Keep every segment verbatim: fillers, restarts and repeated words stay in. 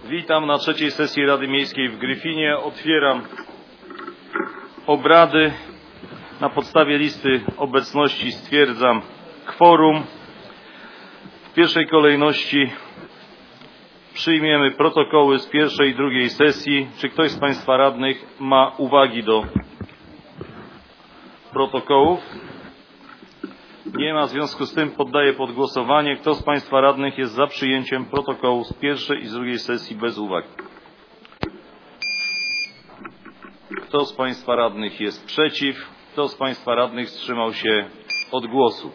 Witam na trzeciej sesji Rady Miejskiej w Gryfinie. Otwieram obrady. Na podstawie listy obecności stwierdzam kworum. W pierwszej kolejności przyjmiemy protokoły z pierwszej i drugiej sesji. Czy ktoś z Państwa radnych ma uwagi do protokołów? Nie ma, w związku z tym poddaję pod głosowanie. Kto z Państwa radnych jest za przyjęciem protokołu z pierwszej i z drugiej sesji bez uwag? Kto z Państwa radnych jest przeciw? Kto z Państwa radnych wstrzymał się od głosu?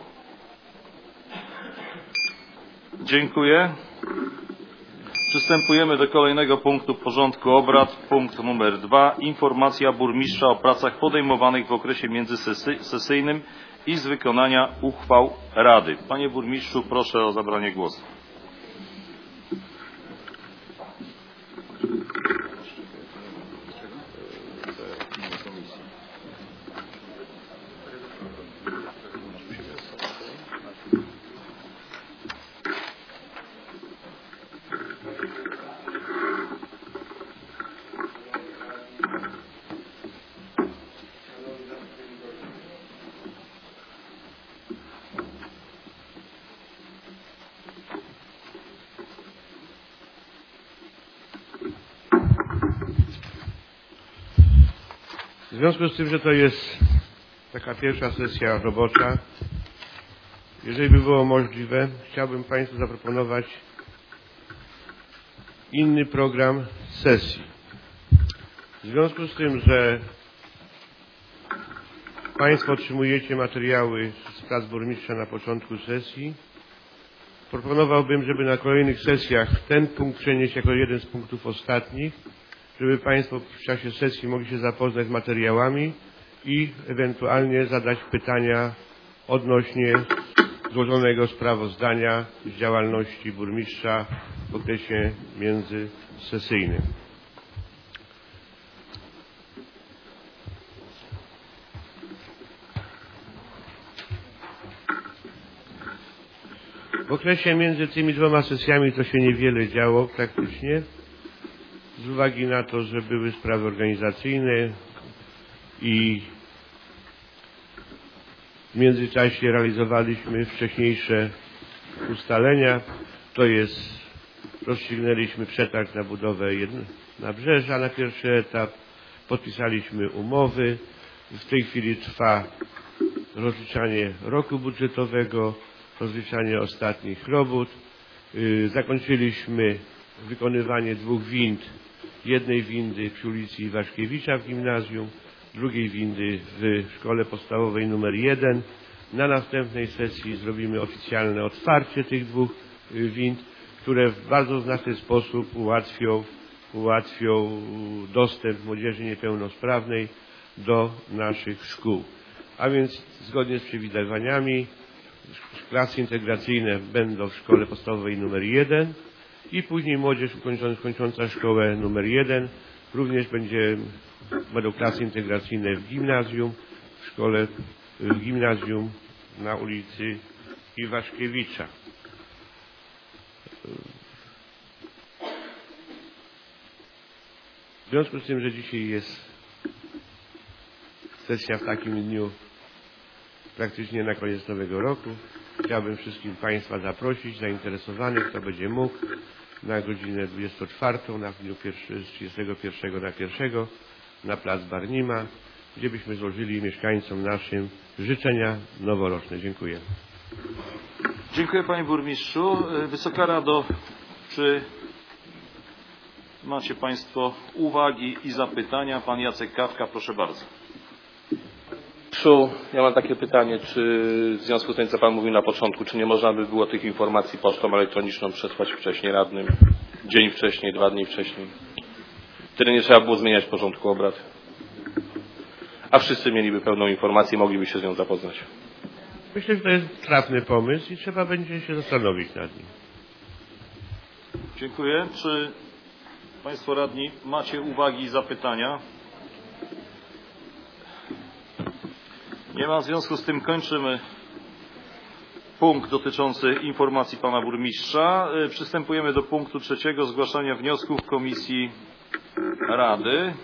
Dziękuję. Przystępujemy do kolejnego punktu porządku obrad. Punkt numer dwa. Informacja burmistrza o pracach podejmowanych w okresie międzysesyjnym i z wykonania uchwał Rady. Panie burmistrzu, proszę o zabranie głosu. W związku z tym, że to jest taka pierwsza sesja robocza, jeżeli by było możliwe, chciałbym Państwu zaproponować inny program sesji. W związku z tym, że Państwo otrzymujecie materiały z prac burmistrza na początku sesji, proponowałbym, żeby na kolejnych sesjach ten punkt przenieść jako jeden z punktów ostatnich, żeby Państwo w czasie sesji mogli się zapoznać z materiałami i ewentualnie zadać pytania odnośnie złożonego sprawozdania z działalności burmistrza w okresie międzysesyjnym. W okresie między tymi dwoma sesjami to się niewiele działo praktycznie, z uwagi na to, że były sprawy organizacyjne i w międzyczasie realizowaliśmy wcześniejsze ustalenia, to jest rozstrzygnęliśmy przetarg na budowę nabrzeża na pierwszy etap, podpisaliśmy umowy, w tej chwili trwa rozliczanie roku budżetowego, rozliczanie ostatnich robót, zakończyliśmy wykonywanie dwóch wind, jednej windy przy ulicy Iwaszkiewicza w gimnazjum, drugiej windy w szkole podstawowej numer jeden. Na następnej sesji zrobimy oficjalne otwarcie tych dwóch wind, które w bardzo znaczny sposób ułatwią, ułatwią dostęp młodzieży niepełnosprawnej do naszych szkół. A więc zgodnie z przewidywaniami klasy integracyjne będą w szkole podstawowej numer jeden i później młodzież kończąca szkołę numer jeden również będzie, będą klasy integracyjne w gimnazjum, w szkole, w gimnazjum na ulicy Iwaszkiewicza. W związku z tym, że dzisiaj jest sesja w takim dniu praktycznie na koniec nowego roku, chciałbym wszystkim Państwa zaprosić, zainteresowanych, kto będzie mógł, na godzinę dwudziestą czwartą, na dniu trzydziestego pierwszego na pierwszego, na plac Barnima, gdzie byśmy złożyli mieszkańcom naszym życzenia noworoczne. Dziękuję. Dziękuję Panie Burmistrzu. Wysoka Rado, czy macie Państwo uwagi i zapytania? Pan Jacek Kawka, proszę bardzo. Ja mam takie pytanie, czy w związku z tym, co Pan mówił na początku, czy nie można by było tych informacji pocztą elektroniczną przesłać wcześniej radnym, dzień wcześniej, dwa dni wcześniej? Wtedy nie trzeba było zmieniać porządku obrad. A wszyscy mieliby pełną informację i mogliby się z nią zapoznać. Myślę, że to jest trafny pomysł i trzeba będzie się zastanowić nad nim. Dziękuję. Czy Państwo radni macie uwagi i zapytania? Nie ma, w związku z tym kończymy punkt dotyczący informacji pana burmistrza. Przystępujemy do punktu trzeciego, zgłaszania wniosków Komisji Rady.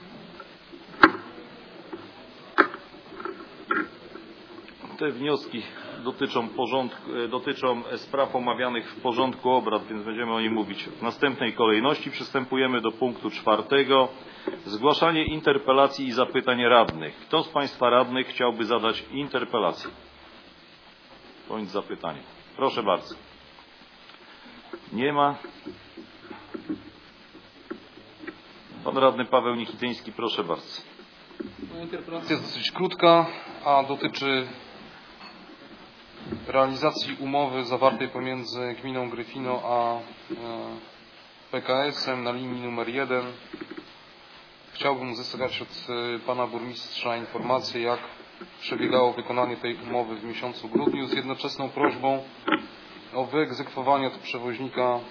Te wnioski dotyczą, porządku, dotyczą spraw omawianych w porządku obrad, więc będziemy o nich mówić w następnej kolejności. Przystępujemy do punktu czwartego. Zgłaszanie interpelacji i zapytań radnych. Kto z państwa radnych chciałby zadać interpelację bądź zapytanie? Proszę bardzo. Nie ma. Pan radny Paweł Nichityński, proszę bardzo. Moja interpelacja jest dosyć krótka, a dotyczy realizacji umowy zawartej pomiędzy gminą Gryfino a P K S-em na linii numer jeden. Chciałbym uzyskać od pana burmistrza informację, jak przebiegało wykonanie tej umowy w miesiącu grudniu, z jednoczesną prośbą o wyegzekwowanie od przewoźnika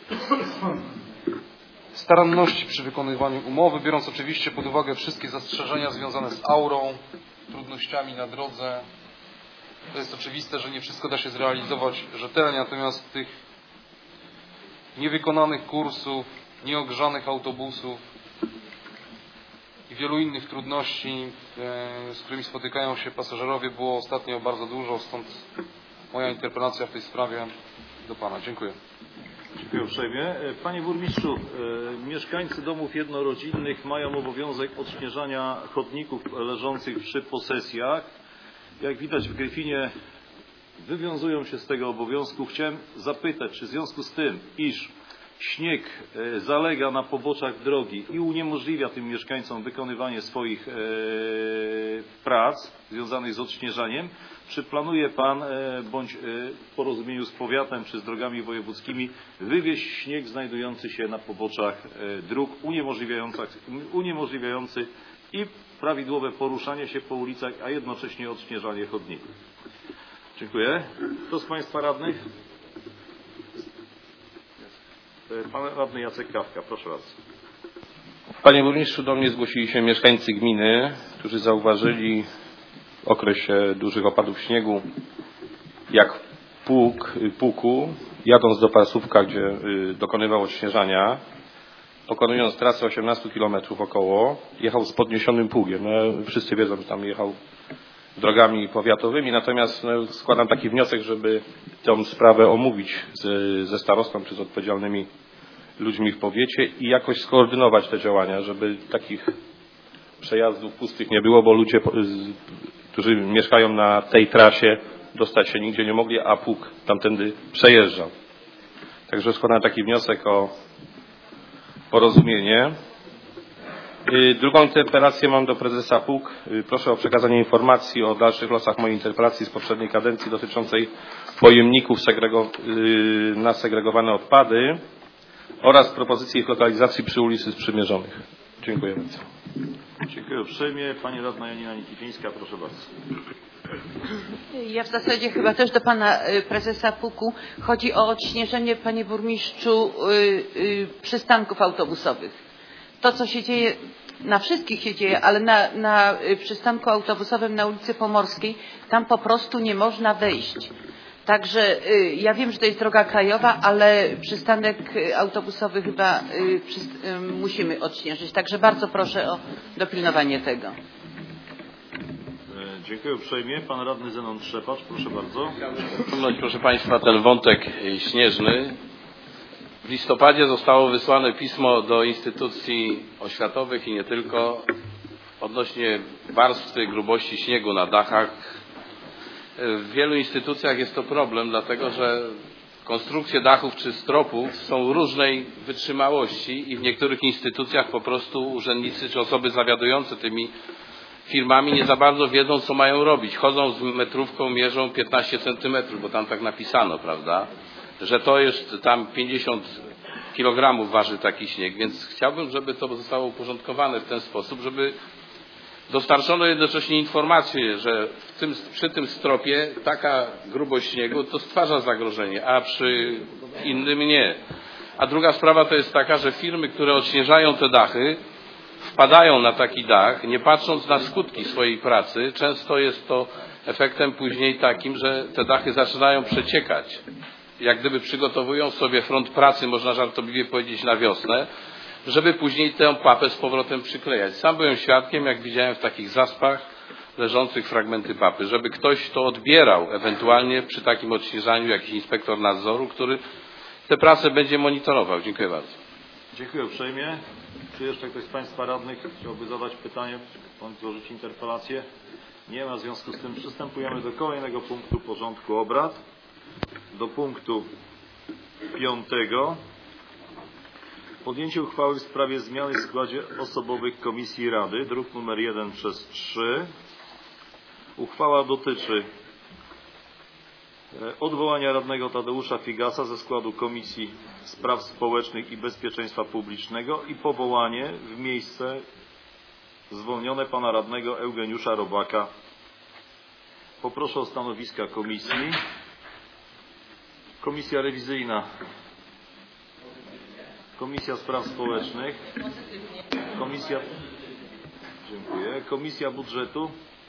staranności przy wykonywaniu umowy, biorąc oczywiście pod uwagę wszystkie zastrzeżenia związane z aurą, trudnościami na drodze. To jest oczywiste, że nie wszystko da się zrealizować rzetelnie, natomiast tych niewykonanych kursów, nieogrzanych autobusów i wielu innych trudności, z którymi spotykają się pasażerowie, było ostatnio bardzo dużo, stąd moja interpelacja w tej sprawie do pana. Dziękuję. Dziękuję uprzejmie. Panie burmistrzu, mieszkańcy domów jednorodzinnych mają obowiązek odśnieżania chodników leżących przy posesjach. Jak widać, w Gryfinie wywiązują się z tego obowiązku. Chciałem zapytać, czy w związku z tym, iż śnieg zalega na poboczach drogi i uniemożliwia tym mieszkańcom wykonywanie swoich prac związanych z odśnieżaniem, czy planuje pan, bądź w porozumieniu z powiatem czy z drogami wojewódzkimi, wywieźć śnieg znajdujący się na poboczach dróg, uniemożliwiający i prawidłowe poruszanie się po ulicach, a jednocześnie odśnieżanie chodników? Dziękuję. Kto z państwa radnych? Pan radny Jacek Kawka, proszę bardzo. Panie burmistrzu, do mnie zgłosili się mieszkańcy gminy, którzy zauważyli w okresie dużych opadów śniegu, jak pług, puku, jadąc do Parsówka, gdzie dokonywał odśnieżania, pokonując trasę osiemnaście kilometrów około, jechał z podniesionym pługiem. No, wszyscy wiedzą, że tam jechał drogami powiatowymi, natomiast no, składam taki wniosek, żeby tę sprawę omówić z, ze starostą czy z odpowiedzialnymi ludźmi w powiecie i jakoś skoordynować te działania, żeby takich przejazdów pustych nie było, bo ludzie, którzy mieszkają na tej trasie, dostać się nigdzie nie mogli, a pług tamtędy przejeżdżał. Także składam taki wniosek o porozumienie. Drugą interpelację mam do prezesa P U K. Proszę o przekazanie informacji o dalszych losach mojej interpelacji z poprzedniej kadencji dotyczącej pojemników segrego, na segregowane odpady oraz propozycji ich lokalizacji przy ulicy Sprzymierzonych. Dziękuję bardzo. Dziękuję uprzejmie. Pani radna Janina Nikipińska, proszę bardzo. Ja w zasadzie chyba też do pana prezesa P U K-u. Chodzi o odśnieżenie, panie burmistrzu, przystanków autobusowych. To, co się dzieje, na wszystkich się dzieje, ale na, na przystanku autobusowym na ulicy Pomorskiej, tam po prostu nie można wejść. Także ja wiem, że to jest droga krajowa, ale przystanek autobusowy chyba musimy odśnieżyć. Także bardzo proszę o dopilnowanie tego. Dziękuję uprzejmie. Pan radny Zenon Trzepacz, proszę bardzo. Chciałbym, proszę państwa, ten wątek śnieżny. W listopadzie zostało wysłane pismo do instytucji oświatowych i nie tylko odnośnie warstwy grubości śniegu na dachach. W wielu instytucjach jest to problem, dlatego że konstrukcje dachów czy stropów są różnej wytrzymałości i w niektórych instytucjach po prostu urzędnicy czy osoby zawiadujące tymi firmami nie za bardzo wiedzą, co mają robić. Chodzą z metrówką, mierzą piętnaście centymetrów, bo tam tak napisano, prawda, że to jest tam pięćdziesiąt kilogramów waży taki śnieg, więc chciałbym, żeby to zostało uporządkowane w ten sposób, żeby dostarczono jednocześnie informację, że w tym, przy tym stropie taka grubość śniegu to stwarza zagrożenie, a przy innym nie. A druga sprawa to jest taka, że firmy, które odśnieżają te dachy, wpadają na taki dach, nie patrząc na skutki swojej pracy. Często jest to efektem później takim, że te dachy zaczynają przeciekać. Jak gdyby przygotowują sobie front pracy, można żartobliwie powiedzieć, na wiosnę, żeby później tę papę z powrotem przyklejać. Sam byłem świadkiem, jak widziałem w takich zaspach leżących fragmenty papy, żeby ktoś to odbierał, ewentualnie przy takim odśnieżaniu jakiś inspektor nadzoru, który tę pracę będzie monitorował. Dziękuję bardzo. Dziękuję uprzejmie. Czy jeszcze ktoś z Państwa radnych chciałby zadać pytanie bądź złożyć interpelację? Nie ma. W związku z tym przystępujemy do kolejnego punktu porządku obrad. Do punktu piątego. Podjęcie uchwały w sprawie zmiany w składzie osobowych Komisji Rady, druk numer jeden przez trzy. Uchwała dotyczy odwołania radnego Tadeusza Figasa ze składu Komisji Spraw Społecznych i Bezpieczeństwa Publicznego i powołanie w miejsce zwolnione pana radnego Eugeniusza Robaka. Poproszę o stanowiska komisji. Komisja rewizyjna. Komisja Spraw Społecznych. Komisja... Dziękuję. Komisja Budżetu.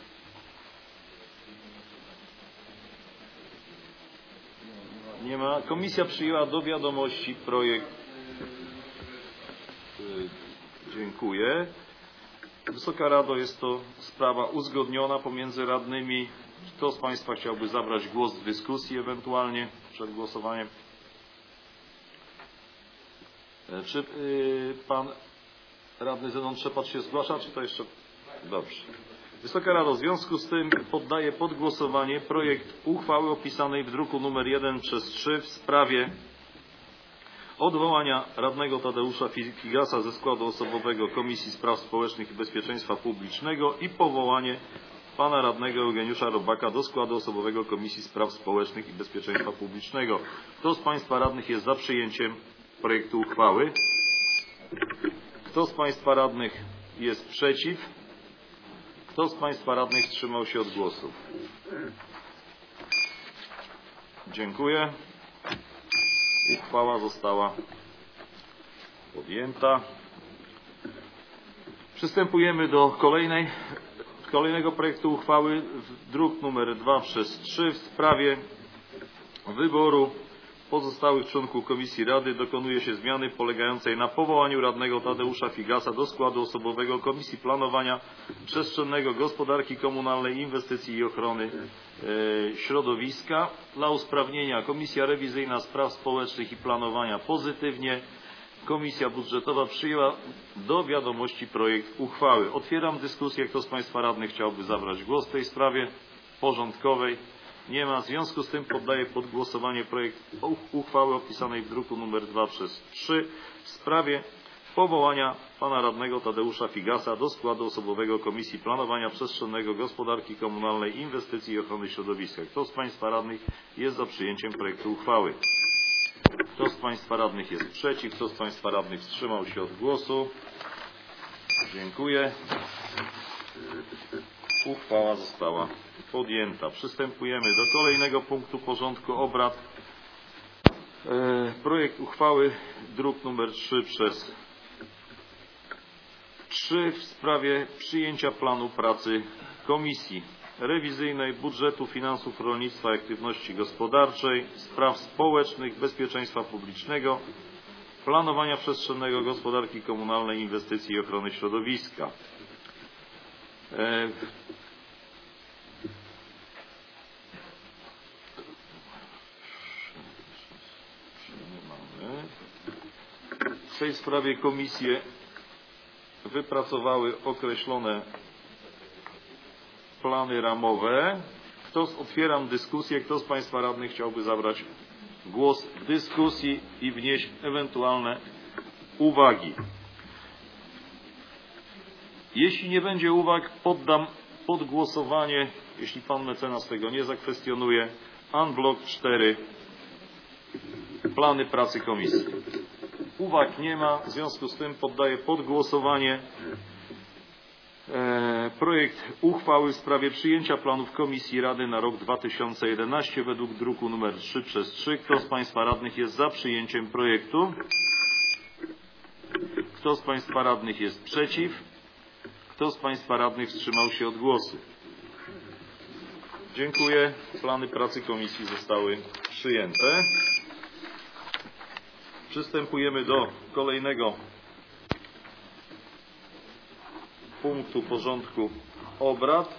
Nie ma. Komisja przyjęła do wiadomości projekt. Dziękuję. Wysoka Rado, jest to sprawa uzgodniona pomiędzy radnymi. Kto z Państwa chciałby zabrać głos w dyskusji ewentualnie przed głosowaniem? Czy yy, Pan Radny Zenon Trzepacz się zgłasza, czy to jeszcze... Dobrze. Wysoka Rado, w związku z tym poddaję pod głosowanie projekt uchwały opisanej w druku numer jeden przez trzy w sprawie odwołania radnego Tadeusza Figasa ze składu osobowego Komisji Spraw Społecznych i Bezpieczeństwa Publicznego i powołanie pana radnego Eugeniusza Robaka do składu osobowego Komisji Spraw Społecznych i Bezpieczeństwa Publicznego. Kto z Państwa radnych jest za przyjęciem projektu uchwały? Kto z Państwa radnych jest przeciw? Kto z Państwa radnych wstrzymał się od głosu? Dziękuję. Uchwała została podjęta. Przystępujemy do kolejnej, kolejnego projektu uchwały, druk numer dwa przez trzy w sprawie wyboru pozostałych członków Komisji Rady. Dokonuje się zmiany polegającej na powołaniu radnego Tadeusza Figasa do składu osobowego Komisji Planowania Przestrzennego, Gospodarki Komunalnej, Inwestycji i Ochrony e, Środowiska. Dla usprawnienia Komisja Rewizyjna Spraw Społecznych i Planowania pozytywnie. Komisja Budżetowa przyjęła do wiadomości projekt uchwały. Otwieram dyskusję. Kto z Państwa radnych chciałby zabrać głos w tej sprawie porządkowej? Nie ma. W związku z tym poddaję pod głosowanie projekt uchwały opisanej w druku numer dwa przez trzy w sprawie powołania pana radnego Tadeusza Figasa do składu osobowego Komisji Planowania Przestrzennego, Gospodarki Komunalnej, Inwestycji i Ochrony Środowiska. Kto z Państwa radnych jest za przyjęciem projektu uchwały? Kto z Państwa radnych jest przeciw? Kto z Państwa radnych wstrzymał się od głosu? Dziękuję. Uchwała została podjęta. Przystępujemy do kolejnego punktu porządku obrad. E, projekt uchwały, druk numer trzy przez trzy w sprawie przyjęcia planu pracy Komisji Rewizyjnej Budżetu, Finansów, Rolnictwa i Aktywności Gospodarczej, Spraw Społecznych, Bezpieczeństwa Publicznego, Planowania Przestrzennego, Gospodarki Komunalnej, Inwestycji i Ochrony Środowiska. E, W tej sprawie komisje wypracowały określone plany ramowe. Kto, otwieram dyskusję. Kto z Państwa radnych chciałby zabrać głos w dyskusji i wnieść ewentualne uwagi? Jeśli nie będzie uwag, poddam pod głosowanie, jeśli Pan mecenas tego nie zakwestionuje, en bloc cztery plany pracy komisji. Uwag nie ma, w związku z tym poddaję pod głosowanie e, projekt uchwały w sprawie przyjęcia planów Komisji Rady na rok dwa tysiące jedenasty według druku numer trzy przez trzy. Kto z Państwa radnych jest za przyjęciem projektu? Kto z Państwa radnych jest przeciw? Kto z Państwa radnych wstrzymał się od głosu? Dziękuję. Plany pracy komisji zostały przyjęte. Przystępujemy do kolejnego punktu porządku obrad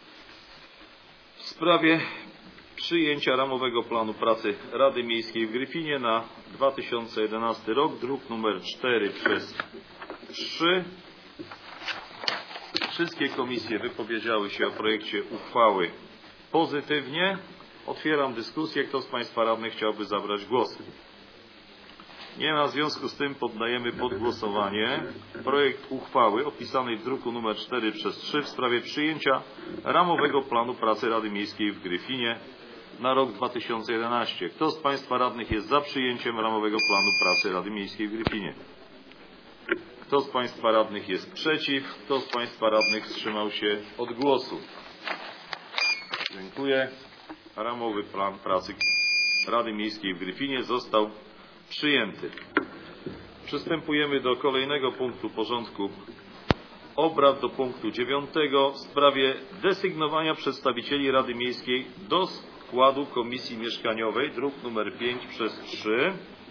w sprawie przyjęcia ramowego planu pracy Rady Miejskiej w Gryfinie na dwa tysiące jedenasty rok, druk numer cztery przez trzy. Wszystkie komisje wypowiedziały się o projekcie uchwały pozytywnie. Otwieram dyskusję. Kto z Państwa radnych chciałby zabrać głos? Nie ma. W związku z tym poddajemy pod głosowanie projekt uchwały opisanej w druku numer cztery przez trzy w sprawie przyjęcia ramowego planu pracy Rady Miejskiej w Gryfinie na rok dwa tysiące jedenasty. Kto z Państwa radnych jest za przyjęciem ramowego planu pracy Rady Miejskiej w Gryfinie? Kto z Państwa radnych jest przeciw? Kto z Państwa radnych wstrzymał się od głosu? Dziękuję. Ramowy plan pracy Rady Miejskiej w Gryfinie został przyjęty. Przystępujemy do kolejnego punktu porządku obrad, do punktu dziewiątego w sprawie desygnowania przedstawicieli Rady Miejskiej do składu Komisji Mieszkaniowej, druk numer pięć przez trzy.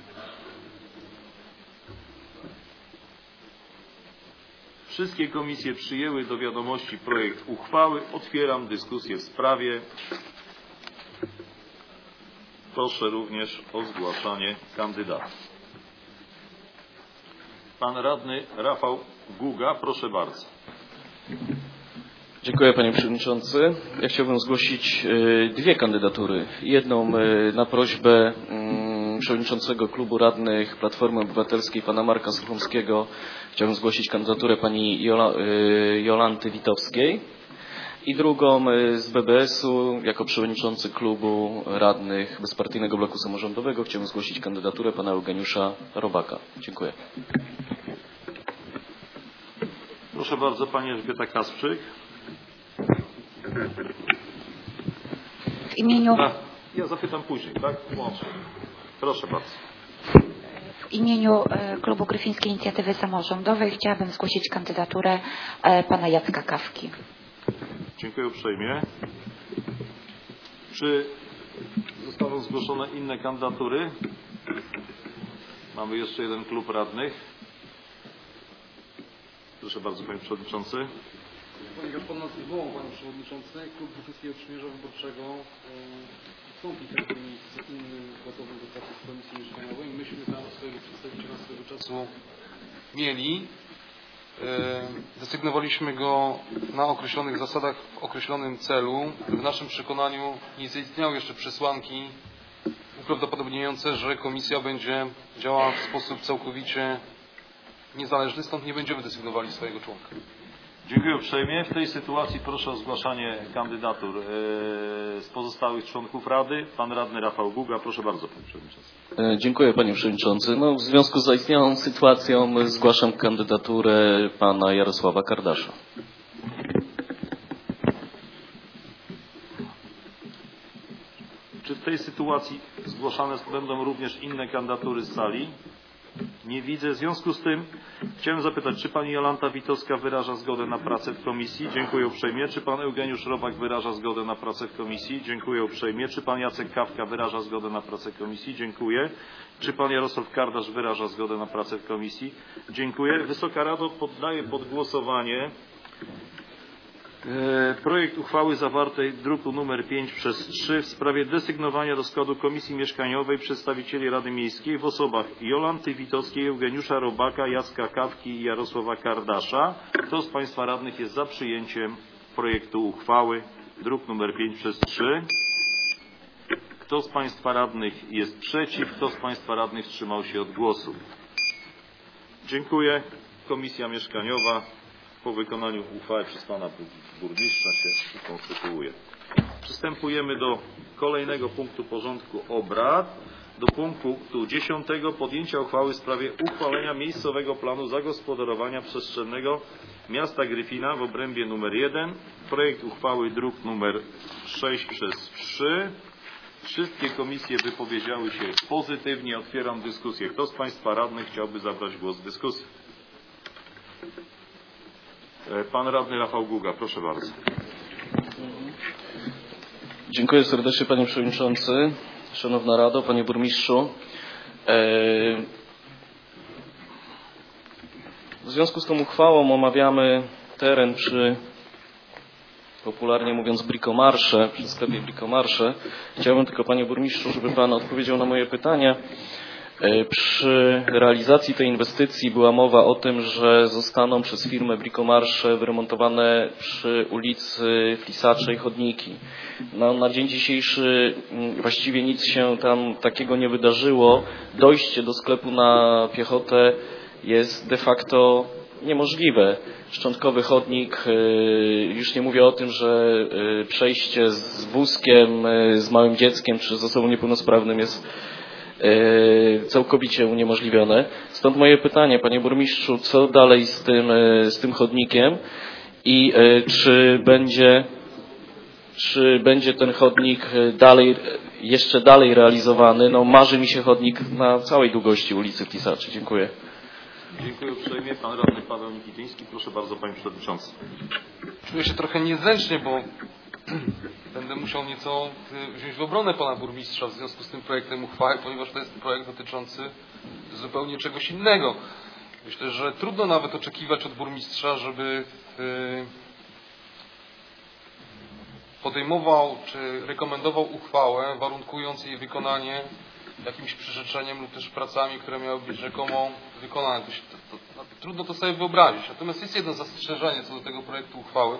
Wszystkie komisje przyjęły do wiadomości projekt uchwały. Otwieram dyskusję w sprawie. Proszę również o zgłaszanie kandydatów. Pan radny Rafał Guga, proszę bardzo. Dziękuję, panie przewodniczący. Ja chciałbym zgłosić dwie kandydatury. Jedną na prośbę przewodniczącego klubu radnych Platformy Obywatelskiej, pana Marka Suchomskiego. Chciałbym zgłosić kandydaturę pani Jola, Jolanty Witowskiej. I drugą z B B S-u, jako przewodniczący klubu radnych Bezpartyjnego Bloku Samorządowego, chciałbym zgłosić kandydaturę pana Eugeniusza Robaka. Dziękuję. Proszę bardzo, pani Elżbieta Kasprzyk. W imieniu... A, ja zapytam później, tak? Łącznie. Proszę bardzo. W imieniu Klubu Gryfińskiej Inicjatywy Samorządowej chciałabym zgłosić kandydaturę pana Jacka Kawki. Dziękuję uprzejmie. Czy zostaną zgłoszone inne kandydatury? Mamy jeszcze jeden klub radnych. Proszę bardzo, panie przewodniczący. Ponieważ pan nas wywołał, panie przewodniczący, klub Gryfińskiego Przymierza Wyborczego wstąpi w tym miejscu z innym gotowym do pracy w Komisji Mieszkaniowej. Myśmy tam swojego przedstawiciela swego czasu mieli. Desygnowaliśmy go na określonych zasadach, w określonym celu. W naszym przekonaniu nie zaistniały jeszcze przesłanki uprawdopodobniające, że komisja będzie działała w sposób całkowicie niezależny, stąd nie będziemy desygnowali swojego członka. Dziękuję uprzejmie. W tej sytuacji proszę o zgłaszanie kandydatur z pozostałych członków Rady. Pan radny Rafał Guga. Proszę bardzo, panie przewodniczący. Dziękuję, panie przewodniczący. No, w związku z zaistniałą sytuacją zgłaszam kandydaturę pana Jarosława Kardasza. Czy w tej sytuacji zgłaszane będą również inne kandydatury z sali? Nie widzę. W związku z tym chciałem zapytać, czy pani Jolanta Witowska wyraża zgodę na pracę w komisji? Dziękuję uprzejmie. Czy pan Eugeniusz Robak wyraża zgodę na pracę w komisji? Dziękuję uprzejmie. Czy pan Jacek Kawka wyraża zgodę na pracę w komisji? Dziękuję. Czy pan Jarosław Kardasz wyraża zgodę na pracę w komisji? Dziękuję. Wysoka Rado, poddaję pod głosowanie projekt uchwały zawartej w druku numer pięć przez trzy w sprawie desygnowania do składu Komisji Mieszkaniowej przedstawicieli Rady Miejskiej w osobach Jolanty Witowskiej, Eugeniusza Robaka, Jacka Kawki i Jarosława Kardasza. Kto z Państwa radnych jest za przyjęciem projektu uchwały druk numer pięć przez trzy? Kto z Państwa radnych jest przeciw? Kto z Państwa radnych wstrzymał się od głosu? Dziękuję. Komisja Mieszkaniowa po wykonaniu uchwały przez pana burmistrza się ukonstytuuje. Przystępujemy do kolejnego punktu porządku obrad. Do punktu dziesiątego podjęcia uchwały w sprawie uchwalenia miejscowego planu zagospodarowania przestrzennego miasta Gryfina w obrębie numer jeden. Projekt uchwały druk numer sześć przez trzy. Wszystkie komisje wypowiedziały się pozytywnie. Otwieram dyskusję. Kto z Państwa radnych chciałby zabrać głos w dyskusji? Pan radny Rafał Guga, proszę bardzo. Dziękuję serdecznie Panie Przewodniczący, Szanowna Rado, Panie Burmistrzu. W związku z tą uchwałą omawiamy teren przy, popularnie mówiąc, Brickomarsze, przy sklepie Brickomarsze. Chciałbym tylko Panie Burmistrzu, żeby Pan odpowiedział na moje pytanie. Przy realizacji tej inwestycji była mowa o tym, że zostaną przez firmę Brickomarsze wyremontowane przy ulicy Flisaczej chodniki. No, na dzień dzisiejszy właściwie nic się tam takiego nie wydarzyło. Dojście do sklepu na piechotę jest de facto niemożliwe. Szczątkowy chodnik, już nie mówię o tym, że przejście z wózkiem, z małym dzieckiem czy z osobą niepełnosprawnym jest całkowicie uniemożliwione. Stąd moje pytanie, Panie Burmistrzu, co dalej z tym, z tym chodnikiem i czy będzie, czy będzie ten chodnik dalej, jeszcze dalej realizowany? No, marzy mi się chodnik na całej długości ulicy Flisaczy. Dziękuję. Dziękuję uprzejmie. Pan Radny Paweł Nikityński. Proszę bardzo, Panie Przewodniczący. Czuję się trochę niezręcznie, bo będę musiał nieco wziąć w obronę Pana Burmistrza w związku z tym projektem uchwały, ponieważ to jest projekt dotyczący zupełnie czegoś innego. Myślę, że trudno nawet oczekiwać od burmistrza, żeby podejmował czy rekomendował uchwałę, warunkując jej wykonanie jakimś przyrzeczeniem lub też pracami, które miały być rzekomo wykonane. To, to, to, trudno to sobie wyobrazić. Natomiast jest jedno zastrzeżenie co do tego projektu uchwały.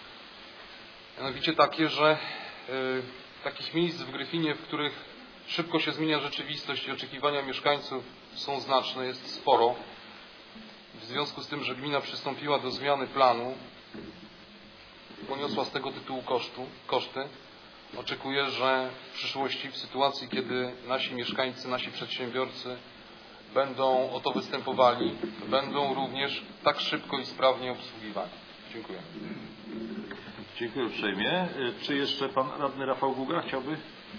Mianowicie takie, że y, takich miejsc w Gryfinie, w których szybko się zmienia rzeczywistość i oczekiwania mieszkańców są znaczne, jest sporo. W związku z tym, że gmina przystąpiła do zmiany planu, poniosła z tego tytułu kosztu, koszty, oczekuję, że w przyszłości, w sytuacji, kiedy nasi mieszkańcy, nasi przedsiębiorcy będą o to występowali, będą również tak szybko i sprawnie obsługiwani. Dziękuję. Dziękuję uprzejmie. Czy jeszcze Pan Radny Rafał Guga chciałby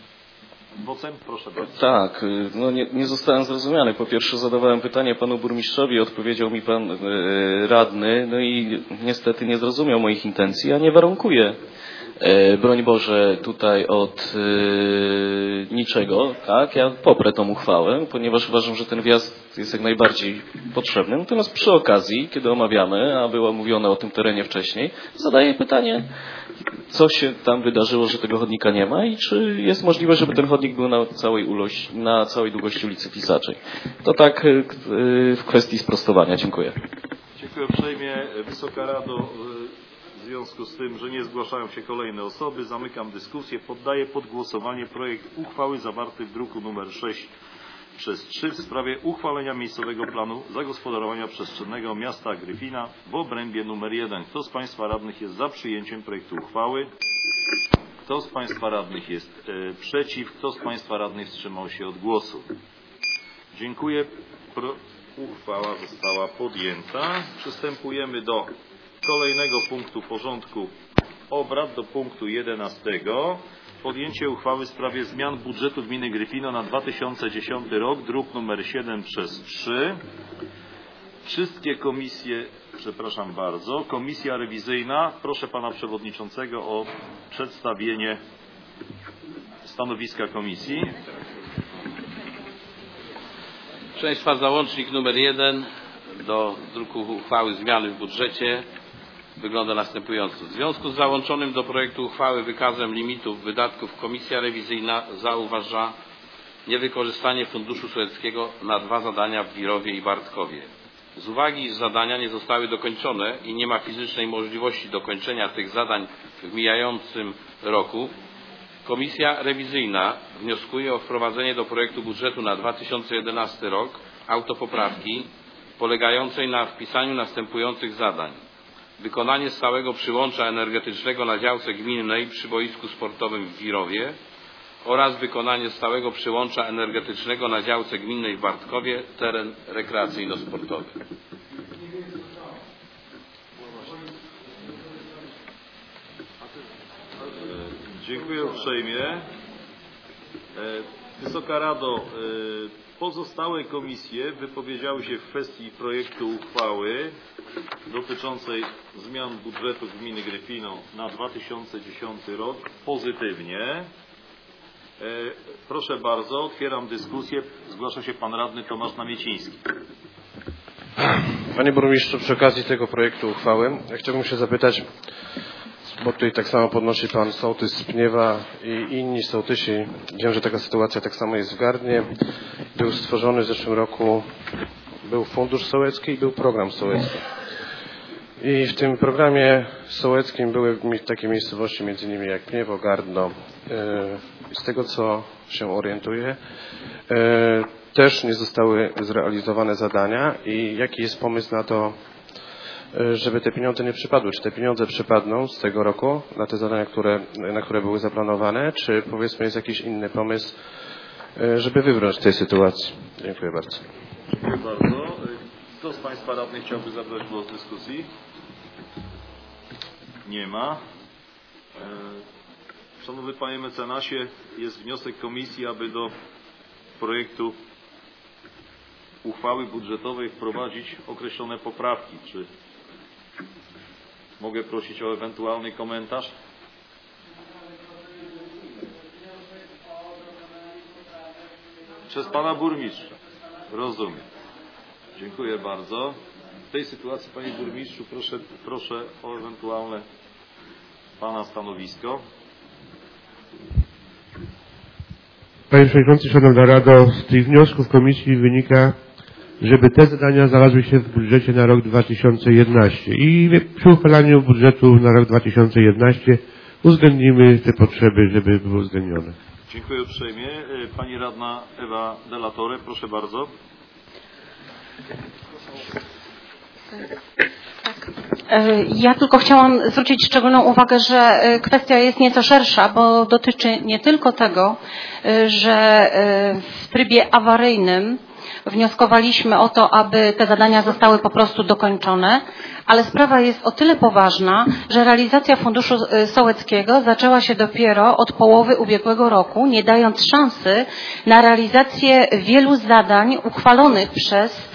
vocem? Proszę bardzo. Tak, no nie, nie zostałem zrozumiany. Po pierwsze zadawałem pytanie Panu Burmistrzowi, odpowiedział mi Pan e, Radny, no i niestety nie zrozumiał moich intencji, a nie warunkuje. Broń Boże, tutaj od e, niczego, tak, ja poprę tą uchwałę, ponieważ uważam, że ten wjazd jest jak najbardziej potrzebny. Natomiast przy okazji, kiedy omawiamy, a było mówione o tym terenie wcześniej, zadaję pytanie, co się tam wydarzyło, że tego chodnika nie ma i czy jest możliwe, żeby ten chodnik był na całej, ulości, na całej długości ulicy Flisaczej. To tak e, w kwestii sprostowania. Dziękuję. Dziękuję uprzejmie. Wysoka Rado, w związku z tym, że nie zgłaszają się kolejne osoby, zamykam dyskusję. Poddaję pod głosowanie projekt uchwały zawarty w druku nr sześć przez trzy w sprawie uchwalenia miejscowego planu zagospodarowania przestrzennego miasta Gryfina w obrębie nr jeden. Kto z Państwa radnych jest za przyjęciem projektu uchwały? Kto z Państwa radnych jest e, przeciw? Kto z Państwa radnych wstrzymał się od głosu? Dziękuję. Pro... Uchwała została podjęta. Przystępujemy do kolejnego punktu porządku obrad, do punktu jedenastego. Podjęcie uchwały w sprawie zmian budżetu gminy Gryfino na dwa tysiące dziesiąty rok, druk numer siedem przez trzy. Wszystkie komisje, przepraszam bardzo, komisja rewizyjna, proszę Pana Przewodniczącego o przedstawienie stanowiska komisji. Proszę Państwa, załącznik numer jeden do druku uchwały zmiany w budżecie wygląda następująco. W związku z załączonym do projektu uchwały wykazem limitów wydatków komisja rewizyjna zauważa niewykorzystanie funduszu sołeckiego na dwa zadania w Wirowie i Bartkowie. Z uwagi, iż zadania nie zostały dokończone i nie ma fizycznej możliwości dokończenia tych zadań w mijającym roku, komisja rewizyjna wnioskuje o wprowadzenie do projektu budżetu na dwa tysiące jedenasty rok autopoprawki polegającej na wpisaniu następujących zadań. Wykonanie stałego przyłącza energetycznego na działce gminnej przy boisku sportowym w Wirowie oraz wykonanie stałego przyłącza energetycznego na działce gminnej w Bartkowie, teren rekreacyjno-sportowy. Dziękuję uprzejmie. Wysoka Rado, pozostałe komisje wypowiedziały się w kwestii projektu uchwały dotyczącej zmian budżetu gminy Gryfino na dwa tysiące dziesiąty rok pozytywnie. Proszę bardzo, otwieram dyskusję. Zgłasza się pan radny Tomasz Namieciński. Panie burmistrzu, przy okazji tego projektu uchwały ja chciałbym się zapytać, bo tutaj tak samo podnosi pan sołtys z Pniewa i inni sołtysi. Wiem, że taka sytuacja tak samo jest w Gardnie. Był stworzony w zeszłym roku, był fundusz sołecki i był program sołecki. I w tym programie sołeckim były takie miejscowości między innymi jak Pniewo, Gardno. Z tego co się orientuję, też nie zostały zrealizowane zadania i jaki jest pomysł na to, żeby te pieniądze nie przypadły? Czy te pieniądze przypadną z tego roku na te zadania, które, na które były zaplanowane, czy powiedzmy jest jakiś inny pomysł, żeby wybrnąć z tej sytuacji? Dziękuję bardzo. Dziękuję bardzo. Kto z państwa radnych chciałby zabrać głos w dyskusji? Nie ma. Szanowny panie mecenasie, jest wniosek komisji, aby do projektu uchwały budżetowej wprowadzić określone poprawki. Czy mogę prosić o ewentualny komentarz? Przez pana burmistrza. Rozumiem. Dziękuję bardzo. W tej sytuacji, panie burmistrzu, proszę, proszę o ewentualne pana stanowisko. Panie Przewodniczący, Szanowna Rado, z tych wniosków komisji wynika, żeby te zadania znalazły się w budżecie na rok dwa tysiące jedenasty i przy uchwalaniu budżetu na rok dwa tysiące jedenasty uwzględnimy te potrzeby, żeby były uwzględnione. Dziękuję uprzejmie. Pani radna Ewa Delatore, proszę bardzo. Ja tylko chciałam zwrócić szczególną uwagę, że kwestia jest nieco szersza, bo dotyczy nie tylko tego, że w trybie awaryjnym wnioskowaliśmy o to, aby te zadania zostały po prostu dokończone, ale sprawa jest o tyle poważna, że realizacja funduszu sołeckiego zaczęła się dopiero od połowy ubiegłego roku, nie dając szansy na realizację wielu zadań uchwalonych przez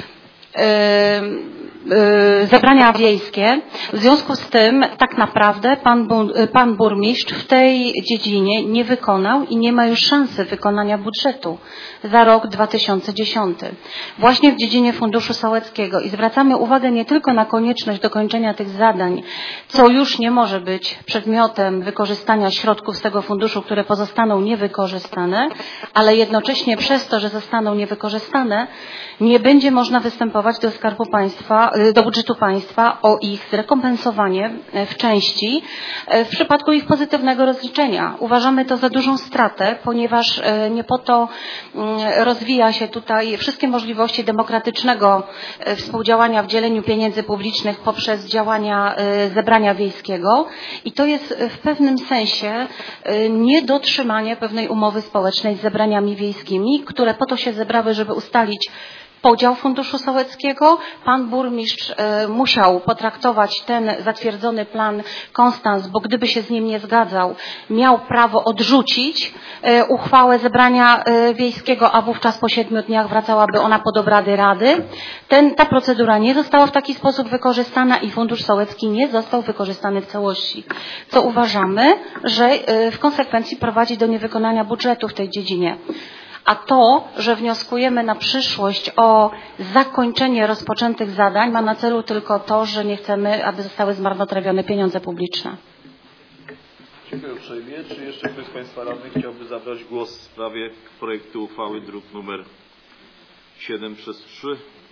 zebrania wiejskie. W związku z tym tak naprawdę pan, pan burmistrz w tej dziedzinie nie wykonał i nie ma już szansy wykonania budżetu za rok dwa tysiące dziesiąty. Właśnie w dziedzinie funduszu sołeckiego i zwracamy uwagę nie tylko na konieczność dokończenia tych zadań, co już nie może być przedmiotem wykorzystania środków z tego funduszu, które pozostaną niewykorzystane, ale jednocześnie przez to, że zostaną niewykorzystane, nie będzie można występować do Skarbu Państwa, do budżetu państwa o ich zrekompensowanie w części w przypadku ich pozytywnego rozliczenia. Uważamy to za dużą stratę, ponieważ nie po to rozwija się tutaj wszystkie możliwości demokratycznego współdziałania w dzieleniu pieniędzy publicznych poprzez działania zebrania wiejskiego i to jest w pewnym sensie niedotrzymanie pewnej umowy społecznej z zebraniami wiejskimi, które po to się zebrały, żeby ustalić podział funduszu sołeckiego. Pan burmistrz e, musiał potraktować ten zatwierdzony plan konstans, bo gdyby się z nim nie zgadzał, miał prawo odrzucić e, uchwałę zebrania e, wiejskiego, a wówczas po siedmiu dniach wracałaby ona pod obrady rady. Ten, ta procedura nie została w taki sposób wykorzystana i fundusz sołecki nie został wykorzystany w całości, co uważamy, że e, w konsekwencji prowadzi do niewykonania budżetu w tej dziedzinie. A to, że wnioskujemy na przyszłość o zakończenie rozpoczętych zadań, ma na celu tylko to, że nie chcemy, aby zostały zmarnotrawione pieniądze publiczne. Dziękuję uprzejmie. Czy jeszcze ktoś z państwa radnych chciałby zabrać głos w sprawie projektu uchwały druk numer siedem przez trzy?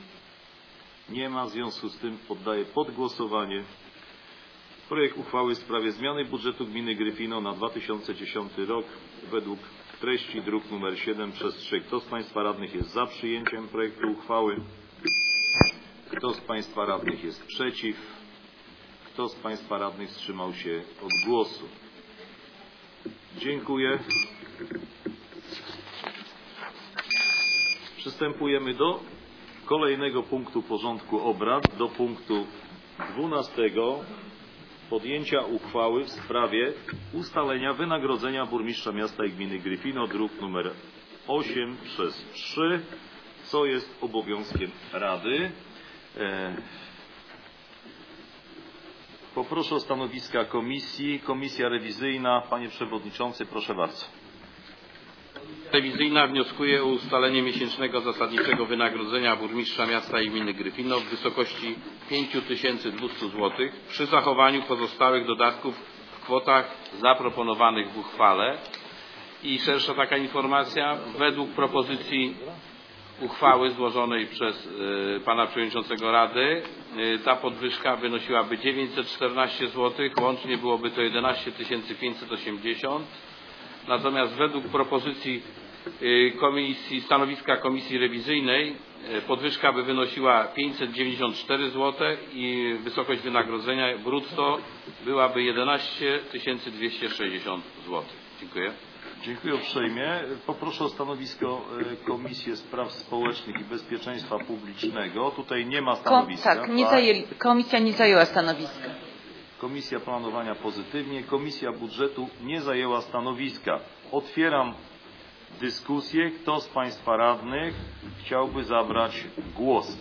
Nie ma. W związku z tym poddaję pod głosowanie projekt uchwały w sprawie zmiany budżetu gminy Gryfino na dwa tysiące dziesiąty rok według treści druk numer siedem przez trzy. Kto z państwa radnych jest za przyjęciem projektu uchwały? Kto z państwa radnych jest przeciw? Kto z państwa radnych wstrzymał się od głosu? Dziękuję. Przystępujemy do kolejnego punktu porządku obrad, do punktu dwunastego. Podjęcia uchwały w sprawie ustalenia wynagrodzenia burmistrza miasta i gminy Gryfino, druk numer osiem przez trzy, co jest obowiązkiem Rady. Poproszę o stanowiska komisji. Komisja rewizyjna. Panie Przewodniczący, proszę bardzo. Rewizyjna wnioskuje o ustalenie miesięcznego zasadniczego wynagrodzenia burmistrza miasta i gminy Gryfino w wysokości pięć tysięcy dwieście złotych przy zachowaniu pozostałych dodatków w kwotach zaproponowanych w uchwale. I szersza taka informacja, według propozycji uchwały złożonej przez y, pana przewodniczącego Rady y, ta podwyżka wynosiłaby dziewięćset czternaście złotych, łącznie byłoby to jedenaście tysięcy pięćset osiemdziesiąt. Natomiast według propozycji y, komisji, stanowiska komisji rewizyjnej y, podwyżka by wynosiła pięćset dziewięćdziesiąt cztery złote i wysokość wynagrodzenia brutto byłaby jedenaście tysięcy dwieście sześćdziesiąt złotych. Dziękuję. Dziękuję uprzejmie. Poproszę o stanowisko Komisji Spraw Społecznych i Bezpieczeństwa Publicznego. Tutaj nie ma stanowiska. Kom, tak, nie zajęli, komisja nie zajęła stanowiska. Komisja Planowania pozytywnie. Komisja Budżetu nie zajęła stanowiska. Otwieram dyskusję. Kto z Państwa radnych chciałby zabrać głos?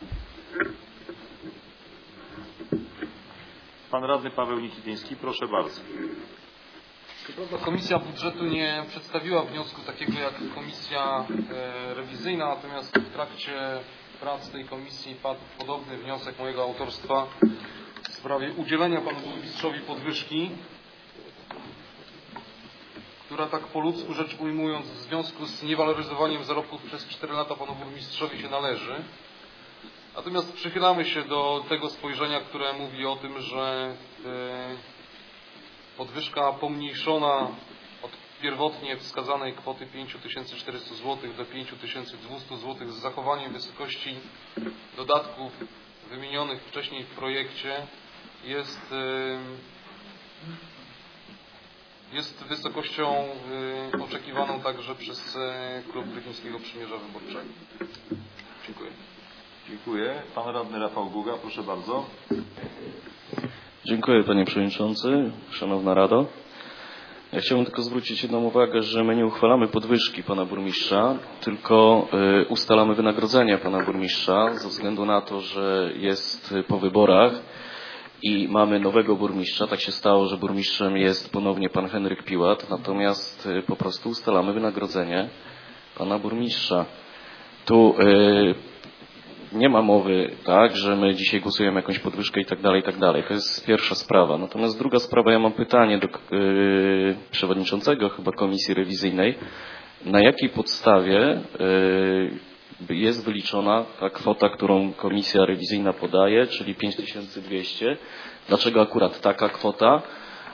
Pan radny Paweł Nikityński, proszę bardzo. Komisja Budżetu nie przedstawiła wniosku takiego jak komisja e, rewizyjna, natomiast w trakcie prac tej komisji padł podobny wniosek mojego autorstwa w sprawie udzielenia panu burmistrzowi podwyżki, która tak po ludzku rzecz ujmując w związku z niewaloryzowaniem zarobków przez cztery lata panu burmistrzowi się należy. Natomiast przychylamy się do tego spojrzenia, które mówi o tym, że e, podwyżka pomniejszona od pierwotnie wskazanej kwoty pięć tysięcy czterysta złotych do pięć tysięcy dwieście złotych z zachowaniem wysokości dodatków wymienionych wcześniej w projekcie jest, jest wysokością oczekiwaną także przez Klub Gryfińskiego Przymierza Wyborczego. Dziękuję. Dziękuję. Pan radny Rafał Guga, proszę bardzo. Dziękuję Panie Przewodniczący, Szanowna Rado. Ja chciałbym tylko zwrócić jedną uwagę, że my nie uchwalamy podwyżki Pana Burmistrza, tylko y, ustalamy wynagrodzenie Pana Burmistrza ze względu na to, że jest po wyborach i mamy nowego burmistrza. Tak się stało, że burmistrzem jest ponownie Pan Henryk Piłat, natomiast y, po prostu ustalamy wynagrodzenie Pana Burmistrza. Tu y, nie ma mowy, tak, że my dzisiaj głosujemy jakąś podwyżkę i tak dalej, i tak dalej. To jest pierwsza sprawa. Natomiast druga sprawa, ja mam pytanie do yy, przewodniczącego chyba komisji rewizyjnej. Na jakiej podstawie yy, jest wyliczona ta kwota, którą komisja rewizyjna podaje, czyli pięć tysięcy dwieście? Dlaczego akurat taka kwota?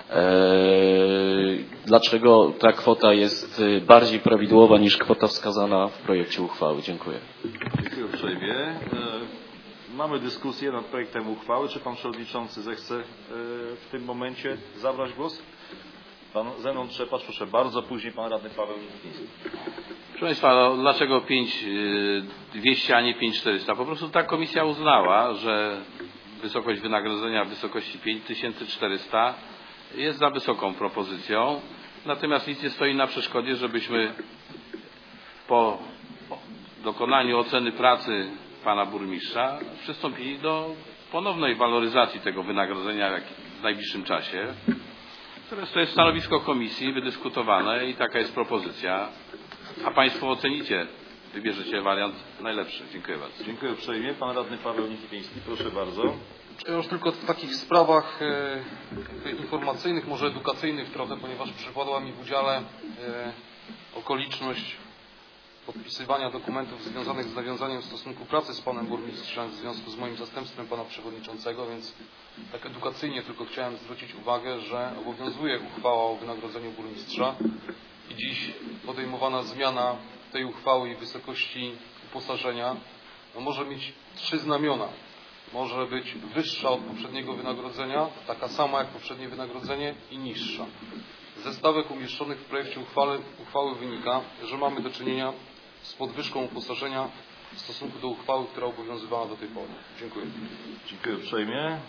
Dlaczego ta kwota jest bardziej prawidłowa niż kwota wskazana w projekcie uchwały? Dziękuję. Dziękuję uprzejmie. Mamy dyskusję nad projektem uchwały. Czy Pan Przewodniczący zechce w tym momencie zabrać głos? Pan Zenon Trzepacz, proszę bardzo. Później Pan Radny Paweł Nikityński. Proszę Państwa, no, dlaczego pięć tysięcy dwieście, a nie pięć tysięcy czterysta? Po prostu ta komisja uznała, że wysokość wynagrodzenia w wysokości pięć tysięcy czterysta jest za wysoką propozycją, natomiast nic nie stoi na przeszkodzie, żebyśmy po dokonaniu oceny pracy pana burmistrza przystąpili do ponownej waloryzacji tego wynagrodzenia w najbliższym czasie. To jest stanowisko komisji wydyskutowane i taka jest propozycja, a Państwo ocenicie, wybierzecie wariant najlepszy. Dziękuję bardzo. Dziękuję uprzejmie. Pan radny Paweł Nikityński, proszę bardzo. Ja już tylko w takich sprawach e, informacyjnych, może edukacyjnych trochę, ponieważ przypadła mi w udziale e, okoliczność podpisywania dokumentów związanych z nawiązaniem stosunku pracy z panem burmistrzem w związku z moim zastępstwem pana przewodniczącego, więc tak edukacyjnie tylko chciałem zwrócić uwagę, że obowiązuje uchwała o wynagrodzeniu burmistrza i dziś podejmowana zmiana tej uchwały i wysokości uposażenia no, może mieć trzy znamiona. Może być wyższa od poprzedniego wynagrodzenia, taka sama jak poprzednie wynagrodzenie i niższa. Ze stawek umieszczonych w projekcie uchwały, uchwały wynika, że mamy do czynienia z podwyżką uposażenia w stosunku do uchwały, która obowiązywała do tej pory. Dziękuję. Dziękuję uprzejmie.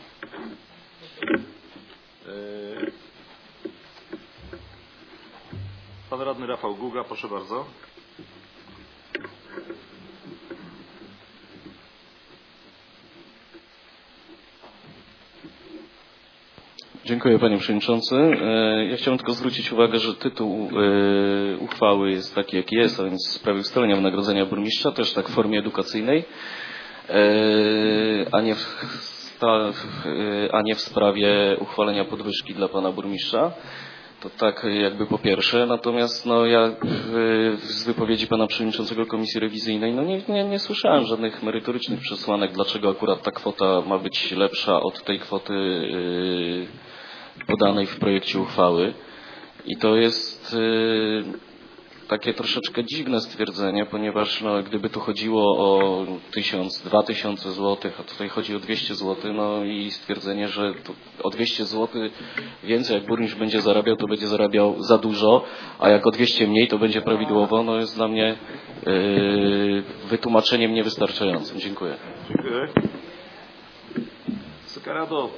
Pan radny Rafał Guga, proszę bardzo. Dziękuję panie przewodniczący. Ja chciałbym tylko zwrócić uwagę, że tytuł uchwały jest taki jaki jest, a więc w sprawie ustalenia wynagrodzenia burmistrza, też tak w formie edukacyjnej, a nie w, a nie w sprawie uchwalenia podwyżki dla pana burmistrza. To tak jakby po pierwsze. Natomiast no ja z wypowiedzi pana przewodniczącego Komisji Rewizyjnej no nie, nie, nie słyszałem żadnych merytorycznych przesłanek, dlaczego akurat ta kwota ma być lepsza od tej kwoty podanej w projekcie uchwały. I to jest takie troszeczkę dziwne stwierdzenie, ponieważ no, gdyby tu chodziło o tysiąc, dwa tysiące złotych, a tutaj chodzi o dwieście złotych, no i stwierdzenie, że o dwieście złotych więcej jak burmistrz będzie zarabiał, to będzie zarabiał za dużo, a jak o dwieście mniej, to będzie prawidłowo, no jest dla mnie yy, wytłumaczeniem niewystarczającym. Dziękuję. Dziękuję. Wysoka Rado,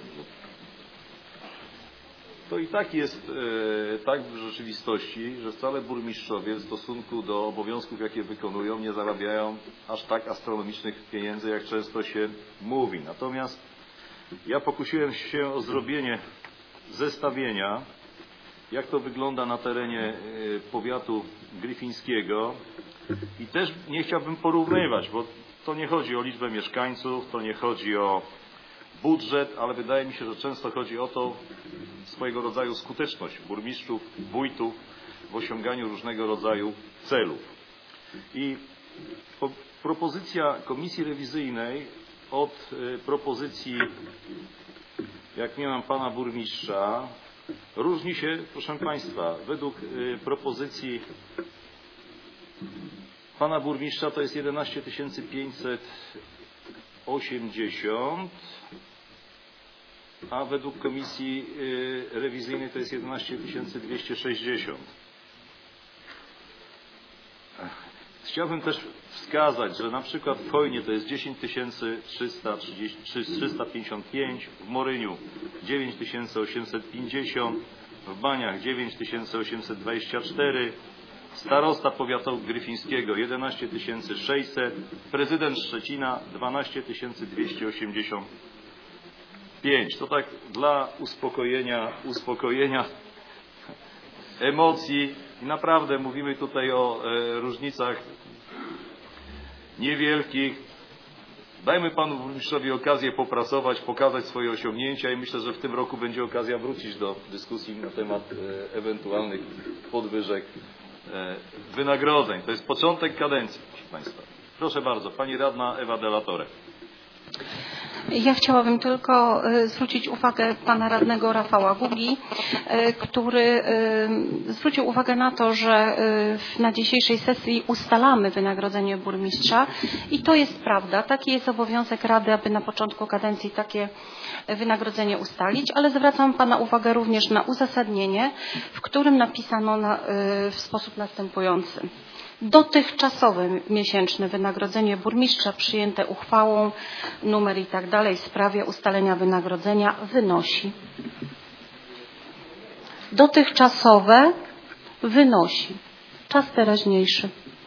to i tak jest e, tak w rzeczywistości, że wcale burmistrzowie w stosunku do obowiązków, jakie wykonują, nie zarabiają aż tak astronomicznych pieniędzy, jak często się mówi. Natomiast ja pokusiłem się o zrobienie zestawienia, jak to wygląda na terenie e, powiatu gryfińskiego i też nie chciałbym porównywać, bo to nie chodzi o liczbę mieszkańców, to nie chodzi o budżet, ale wydaje mi się, że często chodzi o to, swojego rodzaju skuteczność burmistrzów, wójtów w osiąganiu różnego rodzaju celów. I po, propozycja Komisji Rewizyjnej od y, propozycji, jak nie mam pana burmistrza, różni się, proszę państwa, według y, propozycji pana burmistrza to jest jedenaście tysięcy pięćset osiemdziesiąt, a według Komisji Rewizyjnej to jest jedenaście tysięcy dwieście sześćdziesiąt. Chciałbym też wskazać, że na przykład w Chojnie to jest dziesięć tysięcy trzysta pięćdziesiąt pięć, w Moryniu dziewięć tysięcy osiemset pięćdziesiąt, w Baniach dziewięć tysięcy osiemset dwadzieścia cztery, starosta powiatu gryfińskiego jedenaście tysięcy sześćset, prezydent Szczecina dwanaście tysięcy dwieście osiemdziesiąt pięć. To tak dla uspokojenia, uspokojenia emocji. I naprawdę mówimy tutaj o e, różnicach niewielkich. Dajmy panu burmistrzowi okazję popracować, pokazać swoje osiągnięcia i myślę, że w tym roku będzie okazja wrócić do dyskusji na temat e, ewentualnych podwyżek e, wynagrodzeń. To jest początek kadencji, proszę państwa. Proszę bardzo, pani radna Ewa de la Torre. Ja chciałabym tylko zwrócić uwagę pana radnego Rafała Gugi, który zwrócił uwagę na to, że na dzisiejszej sesji ustalamy wynagrodzenie burmistrza i to jest prawda. Taki jest obowiązek Rady, aby na początku kadencji takie wynagrodzenie ustalić, ale zwracam pana uwagę również na uzasadnienie, w którym napisano na, w sposób następujący. Dotychczasowe miesięczne wynagrodzenie burmistrza przyjęte uchwałą, numer i tak dalej w sprawie ustalenia wynagrodzenia wynosi. Dotychczasowe wynosi. Czas teraźniejszy.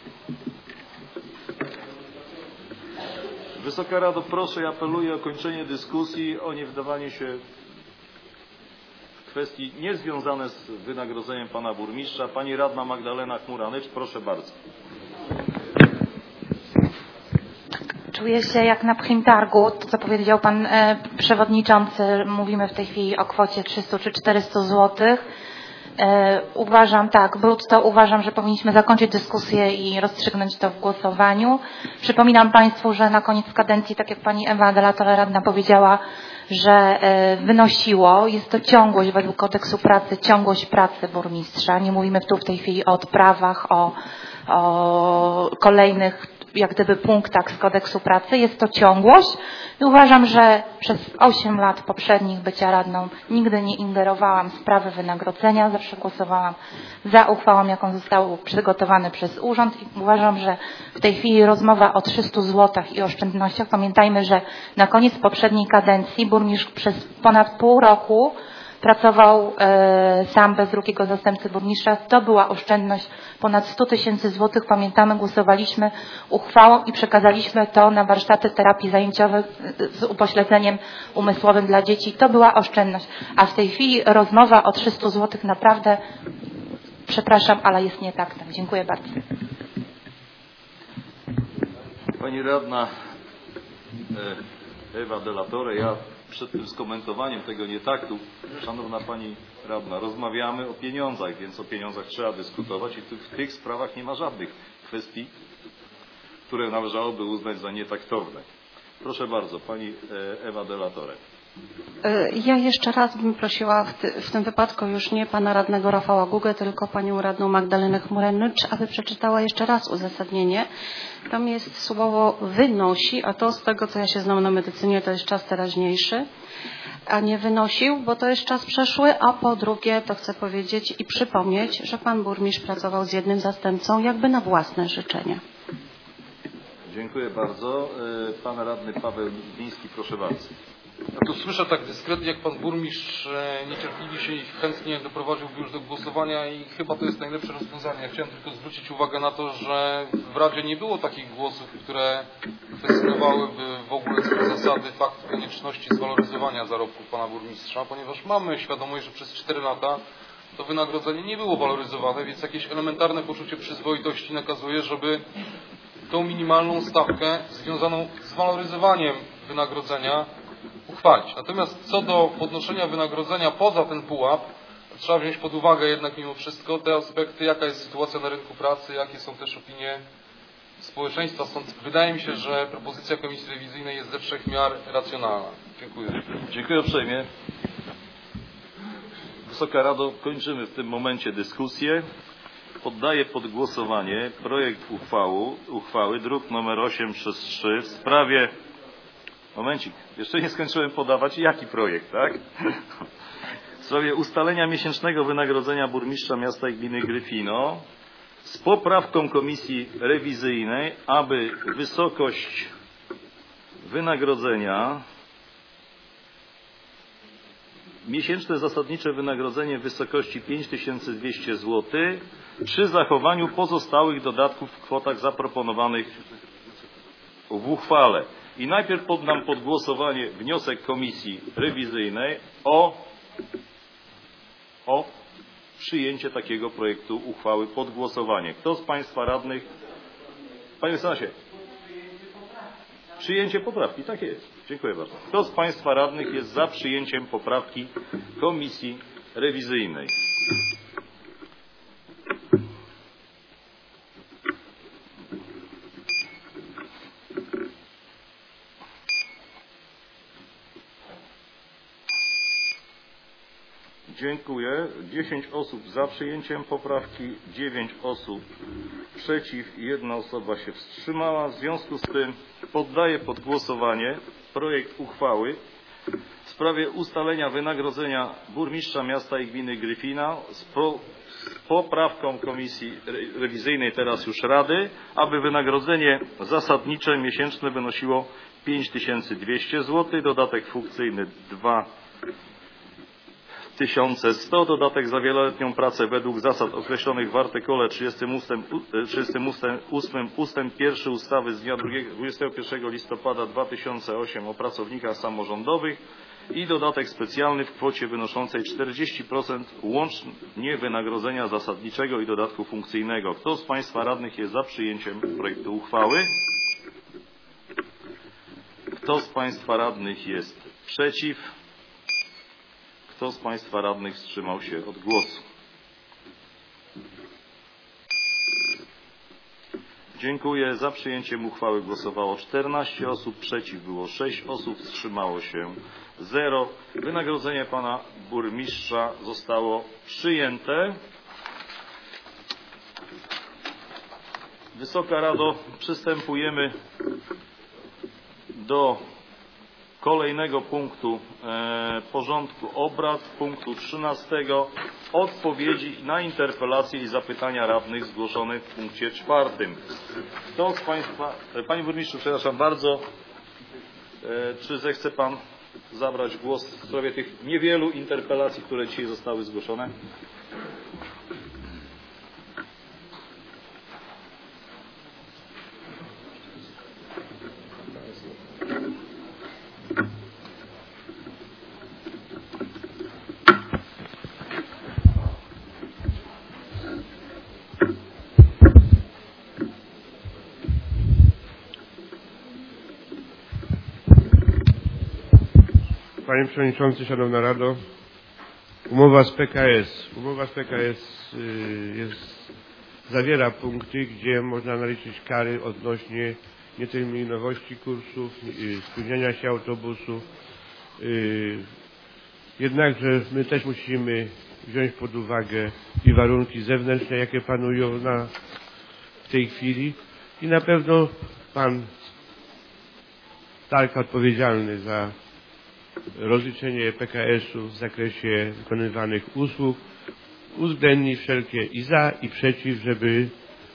Wysoka Rado, proszę i apeluję o kończenie dyskusji, o nie wdawanie się w kwestii niezwiązane z wynagrodzeniem pana burmistrza. Pani radna Magdalena Chmuranecz, proszę bardzo. Czuję się jak na pchim targu, to co powiedział pan e, przewodniczący. Mówimy w tej chwili o kwocie trzysta czy czterysta złotych. E, uważam, tak, brutto uważam, że powinniśmy zakończyć dyskusję i rozstrzygnąć to w głosowaniu. Przypominam państwu, że na koniec kadencji, tak jak pani Ewa de la Torre radna powiedziała, że e, wynosiło, jest to ciągłość według kodeksu pracy, ciągłość pracy burmistrza. Nie mówimy tu w tej chwili o odprawach, o, o kolejnych jak gdyby punktach z kodeksu pracy. Jest to ciągłość i uważam, że przez osiem lat poprzednich bycia radną nigdy nie ingerowałam w sprawy wynagrodzenia. Zawsze głosowałam za uchwałą, jaką zostało przygotowane przez urząd i uważam, że w tej chwili rozmowa o trzystu złotych i oszczędnościach. Pamiętajmy, że na koniec poprzedniej kadencji burmistrz przez ponad pół roku pracował e, sam bez drugiego zastępcy burmistrza. To była oszczędność ponad sto tysięcy złotych. Pamiętamy, głosowaliśmy uchwałą i przekazaliśmy to na warsztaty terapii zajęciowej z upośledzeniem umysłowym dla dzieci. To była oszczędność. A w tej chwili rozmowa o trzystu złotych naprawdę, przepraszam, ale jest nie tak. Dziękuję bardzo. Pani radna Ewa de la Torre, ja przed tym skomentowaniem tego nietaktu, szanowna pani radna, rozmawiamy o pieniądzach, więc o pieniądzach trzeba dyskutować i w tych, w tych sprawach nie ma żadnych kwestii, które należałoby uznać za nietaktowne. Proszę bardzo, pani Ewa de la Torre. Ja jeszcze raz bym prosiła w, ty, w tym wypadku już nie pana radnego Rafała Gugę, tylko panią radną Magdalenę Chmurę-Nycz, aby przeczytała jeszcze raz uzasadnienie. Tam jest słowo wynosi, a to z tego, co ja się znam na medycynie, to jest czas teraźniejszy, a nie wynosił, bo to jest czas przeszły, a po drugie to chcę powiedzieć i przypomnieć, że pan burmistrz pracował z jednym zastępcą jakby na własne życzenie. Dziękuję bardzo. Pan radny Paweł Wiński, proszę bardzo. Ja tu słyszę tak dyskretnie, jak pan burmistrz niecierpliwi się i chętnie doprowadziłby już do głosowania i chyba to jest najlepsze rozwiązanie. Ja chciałem tylko zwrócić uwagę na to, że w Radzie nie było takich głosów, które kwestionowałyby w ogóle co do zasady fakt konieczności zwaloryzowania zarobków pana burmistrza, ponieważ mamy świadomość, że przez cztery lata to wynagrodzenie nie było waloryzowane, więc jakieś elementarne poczucie przyzwoitości nakazuje, żeby tą minimalną stawkę związaną z waloryzowaniem wynagrodzenia uchwalić. Natomiast co do podnoszenia wynagrodzenia poza ten pułap, trzeba wziąć pod uwagę jednak mimo wszystko te aspekty, jaka jest sytuacja na rynku pracy, jakie są też opinie społeczeństwa. Stąd wydaje mi się, że propozycja Komisji Rewizyjnej jest ze wszech miar racjonalna. Dziękuję. Dziękuję uprzejmie. Wysoka Rado, kończymy w tym momencie dyskusję. Poddaję pod głosowanie projekt uchwały, uchwały druk nr osiem przez trzy w sprawie... Momencik, jeszcze nie skończyłem podawać, jaki projekt, tak? W sprawie ustalenia miesięcznego wynagrodzenia burmistrza miasta i gminy Gryfino z poprawką Komisji Rewizyjnej, aby wysokość wynagrodzenia, miesięczne zasadnicze wynagrodzenie w wysokości pięć tysięcy dwieście złotych przy zachowaniu pozostałych dodatków w kwotach zaproponowanych w uchwale. I najpierw poddam pod głosowanie wniosek Komisji Rewizyjnej o, o przyjęcie takiego projektu uchwały pod głosowanie. Kto z Państwa radnych... Panie mecenasie. Przyjęcie poprawki, tak jest. Dziękuję bardzo. Kto z Państwa radnych jest za przyjęciem poprawki Komisji Rewizyjnej? Dziękuję. dziesięć osób za przyjęciem poprawki, dziewięć osób przeciw i jedna osoba się wstrzymała. W związku z tym poddaję pod głosowanie projekt uchwały w sprawie ustalenia wynagrodzenia burmistrza miasta i gminy Gryfina z, po, z poprawką Komisji Rewizyjnej, teraz już Rady, aby wynagrodzenie zasadnicze miesięczne wynosiło pięć tysięcy dwieście złotych, dodatek funkcyjny dwa tysiące sto, dodatek za wieloletnią pracę według zasad określonych w artykule trzydziestym ósmym ustęp pierwszy ustawy z dnia dwudziestego pierwszego listopada dwa tysiące ósmego o pracownikach samorządowych i dodatek specjalny w kwocie wynoszącej czterdzieści procent łącznie wynagrodzenia zasadniczego i dodatku funkcyjnego. Kto z Państwa radnych jest za przyjęciem projektu uchwały? Kto z Państwa radnych jest przeciw? Kto z Państwa radnych wstrzymał się od głosu? Dziękuję. Za przyjęciem uchwały głosowało czternaście osób, przeciw było sześć osób, wstrzymało się zero. Wynagrodzenie pana burmistrza zostało przyjęte. Wysoka Rado, przystępujemy do kolejnego punktu e, porządku obrad, punktu trzynastego, odpowiedzi na interpelacje i zapytania radnych zgłoszonych w punkcie czwartym. Kto z Państwa, e, Panie Burmistrzu, przepraszam bardzo, e, czy zechce Pan zabrać głos w sprawie tych niewielu interpelacji, które dzisiaj zostały zgłoszone? Panie Przewodniczący, Szanowna Rado, umowa z P K S. Umowa z P K S jest, zawiera punkty, gdzie można naliczyć kary odnośnie nieterminowości kursów, spóźniania się autobusu. Jednakże my też musimy wziąć pod uwagę i warunki zewnętrzne, jakie panują na, w tej chwili. I na pewno Pan tak odpowiedzialny za rozliczenie P K S-u w zakresie wykonywanych usług uwzględni wszelkie i za, i przeciw, żeby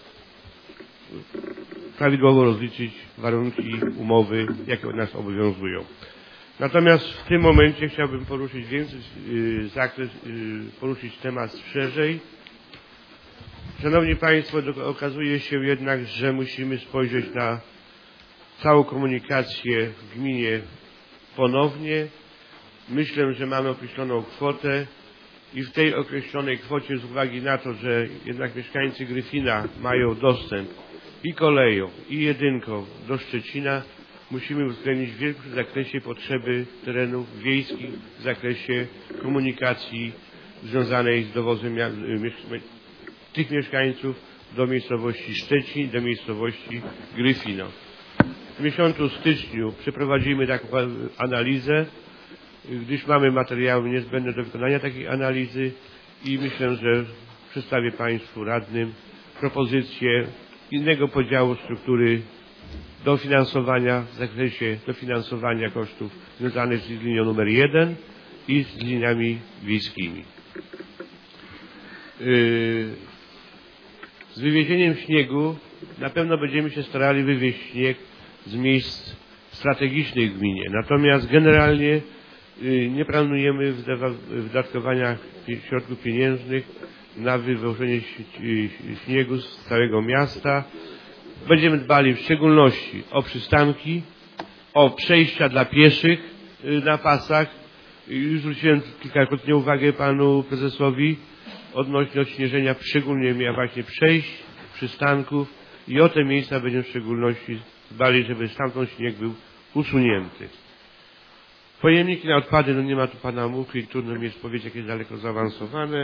prawidłowo rozliczyć warunki umowy, jakie od nas obowiązują. Natomiast w tym momencie chciałbym poruszyć więcej yy, zakres, yy, poruszyć temat szerzej. Szanowni Państwo, do, okazuje się jednak, że musimy spojrzeć na całą komunikację w gminie ponownie. Myślę, że mamy określoną kwotę i w tej określonej kwocie z uwagi na to, że jednak mieszkańcy Gryfina mają dostęp i koleją, i jedynką do Szczecina, musimy uwzględnić w wielkim zakresie potrzeby terenów wiejskich w zakresie komunikacji związanej z dowozem tych mieszkańców do miejscowości Szczecin, do miejscowości Gryfino. W miesiącu styczniu przeprowadzimy taką analizę, gdyż mamy materiały niezbędne do wykonania takiej analizy i myślę, że przedstawię Państwu radnym propozycję innego podziału struktury dofinansowania w zakresie dofinansowania kosztów związanych z linią numer jeden i z liniami wiejskimi. Z wywiezieniem śniegu na pewno będziemy się starali wywieźć śnieg z miejsc strategicznych w gminie. Natomiast generalnie nie planujemy wydatkowania środków pieniężnych na wywożenie śniegu z całego miasta. Będziemy dbali w szczególności o przystanki, o przejścia dla pieszych na pasach. Już zwróciłem kilkakrotnie uwagę panu prezesowi odnośnie odśnieżenia, szczególnie właśnie przejść, przystanków i o te miejsca będziemy w szczególności dbali, żeby stamtąd śnieg był usunięty. Pojemniki na odpady, no nie ma tu pana Muchy i trudno mi jest powiedzieć, jakie jest daleko zaawansowane.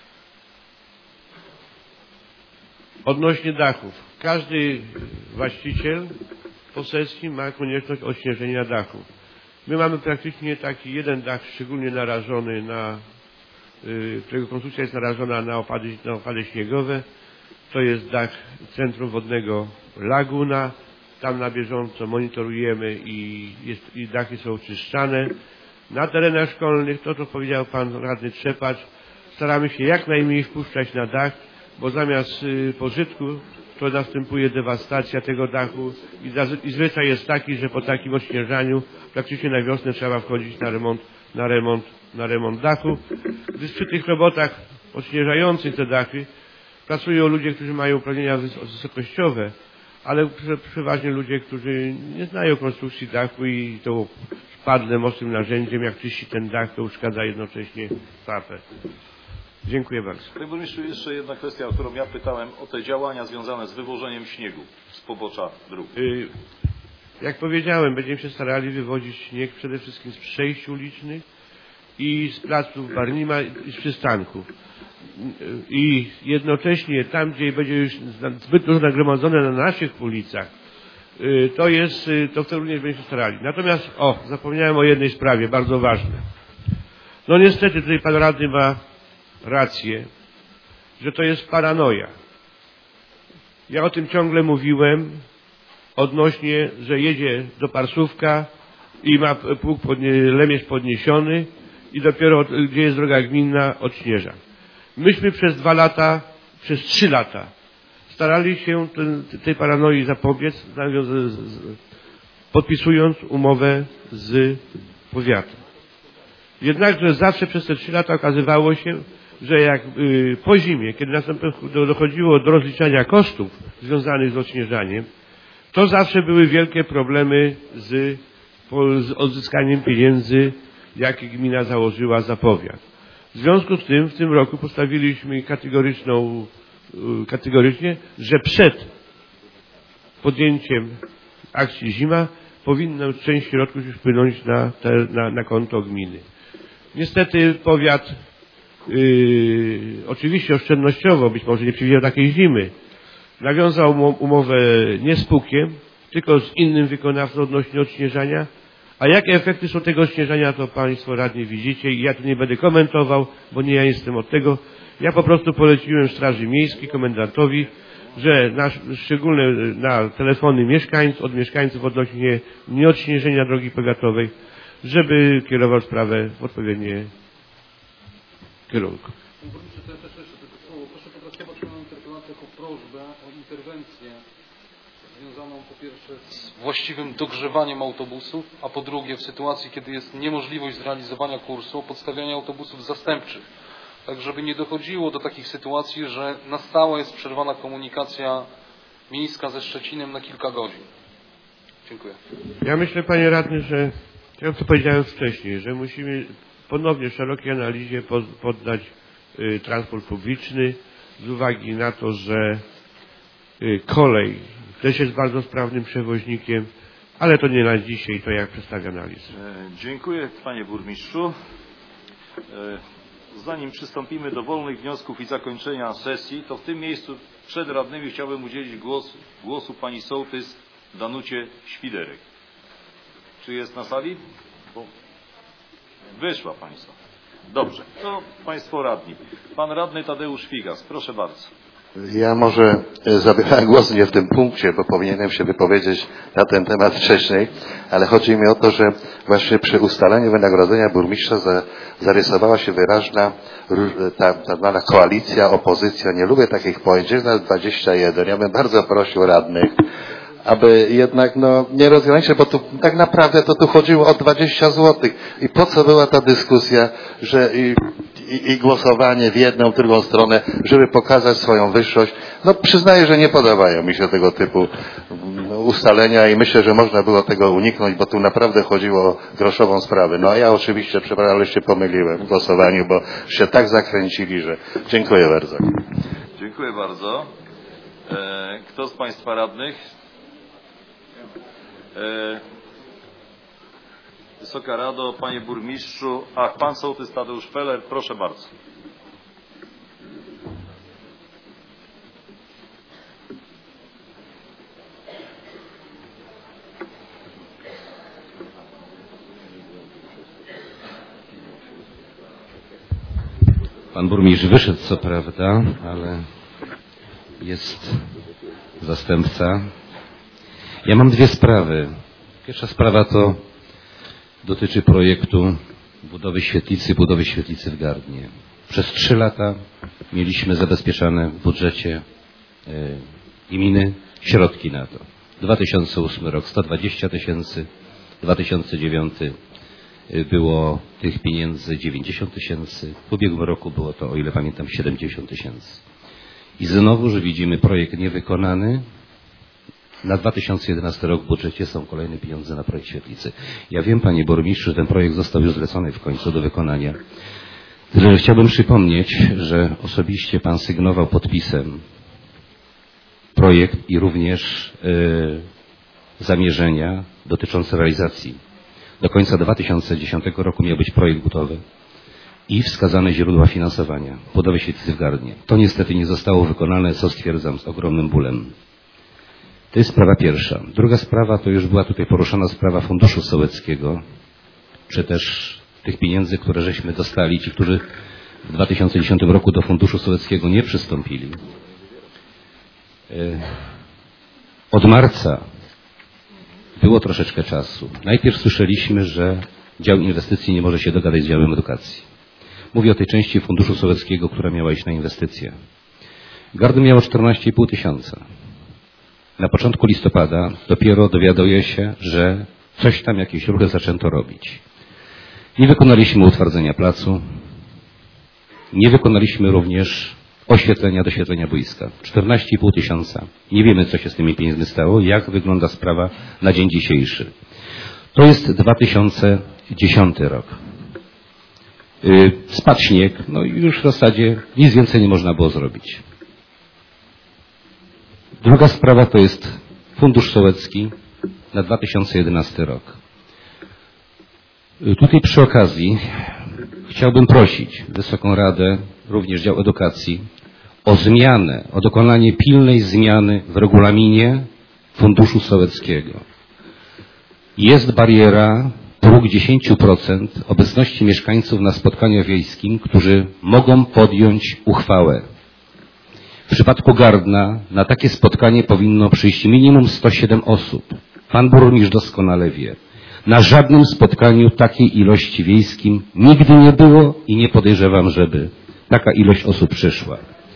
Odnośnie dachów. Każdy właściciel posesji ma konieczność odśnieżenia dachów. My mamy praktycznie taki jeden dach szczególnie narażony na, yy, którego konstrukcja jest narażona na opady, na opady śniegowe. To jest dach Centrum Wodnego Laguna. Tam na bieżąco monitorujemy i, jest, i dachy są oczyszczane. Na terenach szkolnych, to co powiedział pan radny Trzepacz, staramy się jak najmniej wpuszczać na dach, bo zamiast y, pożytku to następuje dewastacja tego dachu i, i zwyczaj jest taki, że po takim odśnieżaniu praktycznie na wiosnę trzeba wchodzić na remont, na remont, na remont dachu. Gdyż przy tych robotach odśnieżających te dachy pracują ludzie, którzy mają uprawnienia wysokościowe, ale przeważnie ludzie, którzy nie znają konstrukcji dachu i to szpadle mocnym narzędziem, jak czyści ten dach, to uszkadza jednocześnie papę. Dziękuję bardzo. Panie burmistrzu, jeszcze jedna kwestia, o którą ja pytałem, o te działania związane z wywożeniem śniegu z pobocza dróg. Y, jak powiedziałem, będziemy się starali wywozić śnieg przede wszystkim z przejść ulicznych i z placów Barnima i z przystanków. I jednocześnie tam, gdzie będzie już zbyt dużo nagromadzone na naszych ulicach, to jest, to wtedy również będziemy się starali. Natomiast, o, zapomniałem o jednej sprawie, bardzo ważnej. No niestety tutaj pan radny ma rację, że to jest paranoja. Ja o tym ciągle mówiłem odnośnie, że jedzie do Parsówka i ma pług podnie, lemierz podniesiony i dopiero gdzie jest droga gminna odśnieża. Myśmy przez dwa lata, przez trzy lata starali się ten, tej paranoi zapobiec, podpisując umowę z powiatu. Jednakże zawsze przez te trzy lata okazywało się, że jak y, po zimie, kiedy następnie dochodziło do rozliczania kosztów związanych z odśnieżaniem, to zawsze były wielkie problemy z, po, z odzyskaniem pieniędzy, jakie gmina założyła za powiat. W związku z tym w tym roku postawiliśmy kategoryczną, y, kategorycznie, że przed podjęciem akcji zima powinna część środków już wpłynąć na, te, na, na konto gminy. Niestety powiat Yy, oczywiście oszczędnościowo, być może nie przewidział takiej zimy, nawiązał umowę nie z Pukiem, tylko z innym wykonawcą odnośnie odśnieżania, a jakie efekty są tego odśnieżania, to Państwo radni widzicie i ja tu nie będę komentował, bo nie ja jestem od tego. Ja po prostu poleciłem Straży Miejskiej, komendantowi, że na, szczególnie na telefony mieszkańców, od mieszkańców odnośnie nieodśnieżenia drogi powiatowej, żeby kierował sprawę w odpowiednie kierunku. Panie burmistrzu, to ja też jeszcze tylko słowo. Proszę potraktować moją interpelację jako prośbę o interwencję związaną po pierwsze z właściwym dogrzewaniem autobusów, a po drugie w sytuacji, kiedy jest niemożliwość zrealizowania kursu, o podstawianie autobusów zastępczych. Tak, żeby nie dochodziło do takich sytuacji, że na stałe jest przerwana komunikacja miejska ze Szczecinem na kilka godzin. Dziękuję. Ja myślę, panie radny, że ja to powiedziałem wcześniej, że musimy ponownie szerokiej analizie poddać y, transport publiczny z uwagi na to, że y, kolej też jest bardzo sprawnym przewoźnikiem, ale to nie na dzisiaj, to jak przedstawię analizę. E, dziękuję panie burmistrzu. E, zanim przystąpimy do wolnych wniosków i zakończenia sesji, to w tym miejscu przed radnymi chciałbym udzielić głosu, głosu pani sołtys Danucie Świderek. Czy jest na sali? Bo wyszła państwo. Dobrze, to państwo radni. Pan radny Tadeusz Figas, proszę bardzo. Ja może zabierałem głos nie w tym punkcie, bo powinienem się wypowiedzieć na ten temat wcześniej, ale chodzi mi o to, że właśnie przy ustaleniu wynagrodzenia burmistrza za, zarysowała się wyraźna ta, ta zwana koalicja, opozycja. Nie lubię takich pojęć, jest nas dwadzieścia jeden. Ja bym bardzo prosił radnych, aby jednak no, nie rozwiązać się, bo tu tak naprawdę to tu chodziło o dwadzieścia złotych. I po co była ta dyskusja, że i, i, i głosowanie w jedną, w drugą stronę, żeby pokazać swoją wyższość. No przyznaję, że nie podobają mi się tego typu ustalenia i myślę, że można było tego uniknąć, bo tu naprawdę chodziło o groszową sprawę. No a ja oczywiście, przepraszam, ale się pomyliłem w głosowaniu, bo się tak zakręcili, że dziękuję bardzo. Dziękuję bardzo. E, kto z państwa radnych? Wysoka Rado, panie burmistrzu, ach, pan sołtys Tadeusz Feller, proszę bardzo. Pan burmistrz wyszedł co prawda, ale jest zastępca. Ja mam dwie sprawy. Pierwsza sprawa to dotyczy projektu budowy świetlicy, budowy świetlicy w Gardnie. Przez trzy lata mieliśmy zabezpieczone w budżecie y, gminy środki na to. dwa tysiące ósmy rok sto dwadzieścia tysięcy, dwa tysiące dziewiąty było tych pieniędzy dziewięćdziesiąt tysięcy, w ubiegłym roku było to, o ile pamiętam, siedemdziesiąt tysięcy. I znowuż widzimy projekt niewykonany. Na dwa tysiące jedenasty rok w budżecie są kolejne pieniądze na projekt świetlicy. Ja wiem, panie burmistrzu, że ten projekt został już zlecony w końcu do wykonania. Tyle, że chciałbym przypomnieć, że osobiście pan sygnował podpisem projekt i również yy, zamierzenia dotyczące realizacji. Do końca dwa tysiące dziesiątego roku miał być projekt gotowy i wskazane źródła finansowania budowy świetlicy w Gardnie. To niestety nie zostało wykonane, co stwierdzam z ogromnym bólem. To jest sprawa pierwsza. Druga sprawa to już była tutaj poruszona sprawa Funduszu Sołeckiego, czy też tych pieniędzy, które żeśmy dostali, ci, którzy w dwa tysiące dziesiątym roku do Funduszu Sołeckiego nie przystąpili. Od marca było troszeczkę czasu. Najpierw słyszeliśmy, że dział inwestycji nie może się dogadać z działem edukacji. Mówię o tej części Funduszu Sołeckiego, która miała iść na inwestycje. Gardno miało czternaście i pół tysiąca. Na początku listopada dopiero dowiaduje się, że coś tam, jakieś ruchy zaczęto robić. Nie wykonaliśmy utwardzenia placu. Nie wykonaliśmy również oświetlenia, doświetlenia boiska. czternaście i pół tysiąca. Nie wiemy, co się z tymi pieniędzmi stało, jak wygląda sprawa na dzień dzisiejszy. To jest dwa tysiące dziesiąty rok. Yy, spadł śnieg, no i już w zasadzie nic więcej nie można było zrobić. Druga sprawa to jest Fundusz Sołecki na dwa tysiące jedenasty rok. Yy, tutaj przy okazji chciałbym prosić Wysoką Radę, również Dział Edukacji, o zmianę, o dokonanie pilnej zmiany w regulaminie Funduszu Sołeckiego. Jest bariera, próg dziesięć procent obecności mieszkańców na spotkaniu wiejskim, którzy mogą podjąć uchwałę. W przypadku Gardna na takie spotkanie powinno przyjść minimum sto siedem osób. Pan burmistrz doskonale wie. Na żadnym spotkaniu takiej ilości wiejskim nigdy nie było i nie podejrzewam, żeby taka ilość osób przyszła.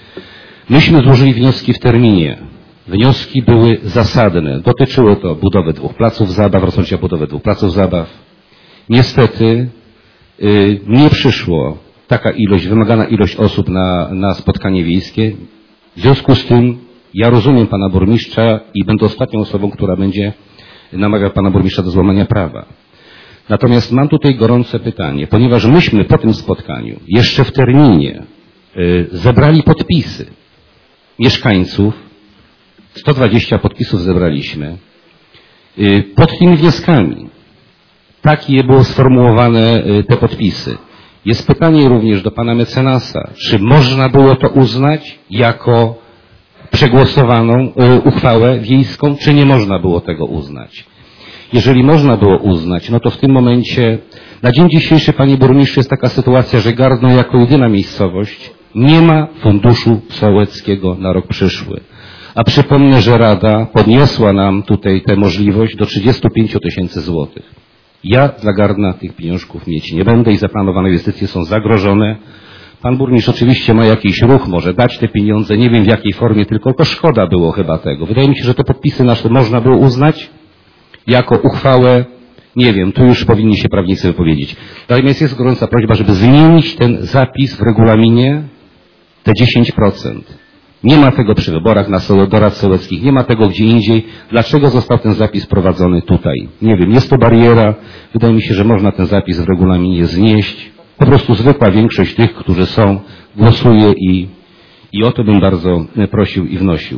Myśmy złożyli wnioski w terminie. Wnioski były zasadne. Dotyczyło to budowy dwóch placów zabaw, rozpoczęcia budowy dwóch placów zabaw. Niestety yy, nie przyszło taka ilość, wymagana ilość osób na, na spotkanie wiejskie. W związku z tym ja rozumiem pana burmistrza i będę ostatnią osobą, która będzie namawiał pana burmistrza do złamania prawa. Natomiast mam tutaj gorące pytanie, ponieważ myśmy po tym spotkaniu, jeszcze w terminie, yy, zebrali podpisy mieszkańców, sto dwadzieścia podpisów zebraliśmy, yy, pod tymi wnioskami. Takie było sformułowane yy, te podpisy. Jest pytanie również do pana mecenasa, czy można było to uznać jako przegłosowaną yy, uchwałę wiejską, czy nie można było tego uznać. Jeżeli można było uznać, no to w tym momencie, na dzień dzisiejszy, panie burmistrzu, jest taka sytuacja, że Gardno jako jedyna miejscowość nie ma funduszu sołeckiego na rok przyszły. A przypomnę, że Rada podniosła nam tutaj tę możliwość do trzydziestu pięciu tysięcy złotych. Ja dla Gardna tych pieniążków mieć nie będę i zaplanowane inwestycje są zagrożone. Pan burmistrz oczywiście ma jakiś ruch, może dać te pieniądze, nie wiem w jakiej formie, tylko to szkoda było chyba tego. Wydaje mi się, że te podpisy nasze można było uznać jako uchwałę, nie wiem, tu już powinni się prawnicy wypowiedzieć. Natomiast jest gorąca prośba, żeby zmienić ten zapis w regulaminie, te dziesięć procent. Nie ma tego przy wyborach na do rad sołeckich, nie ma tego gdzie indziej. Dlaczego został ten zapis wprowadzony tutaj? Nie wiem, jest to bariera. Wydaje mi się, że można ten zapis w regulaminie znieść. Po prostu zwykła większość tych, którzy są, głosuje i, i o to bym bardzo prosił i wnosił.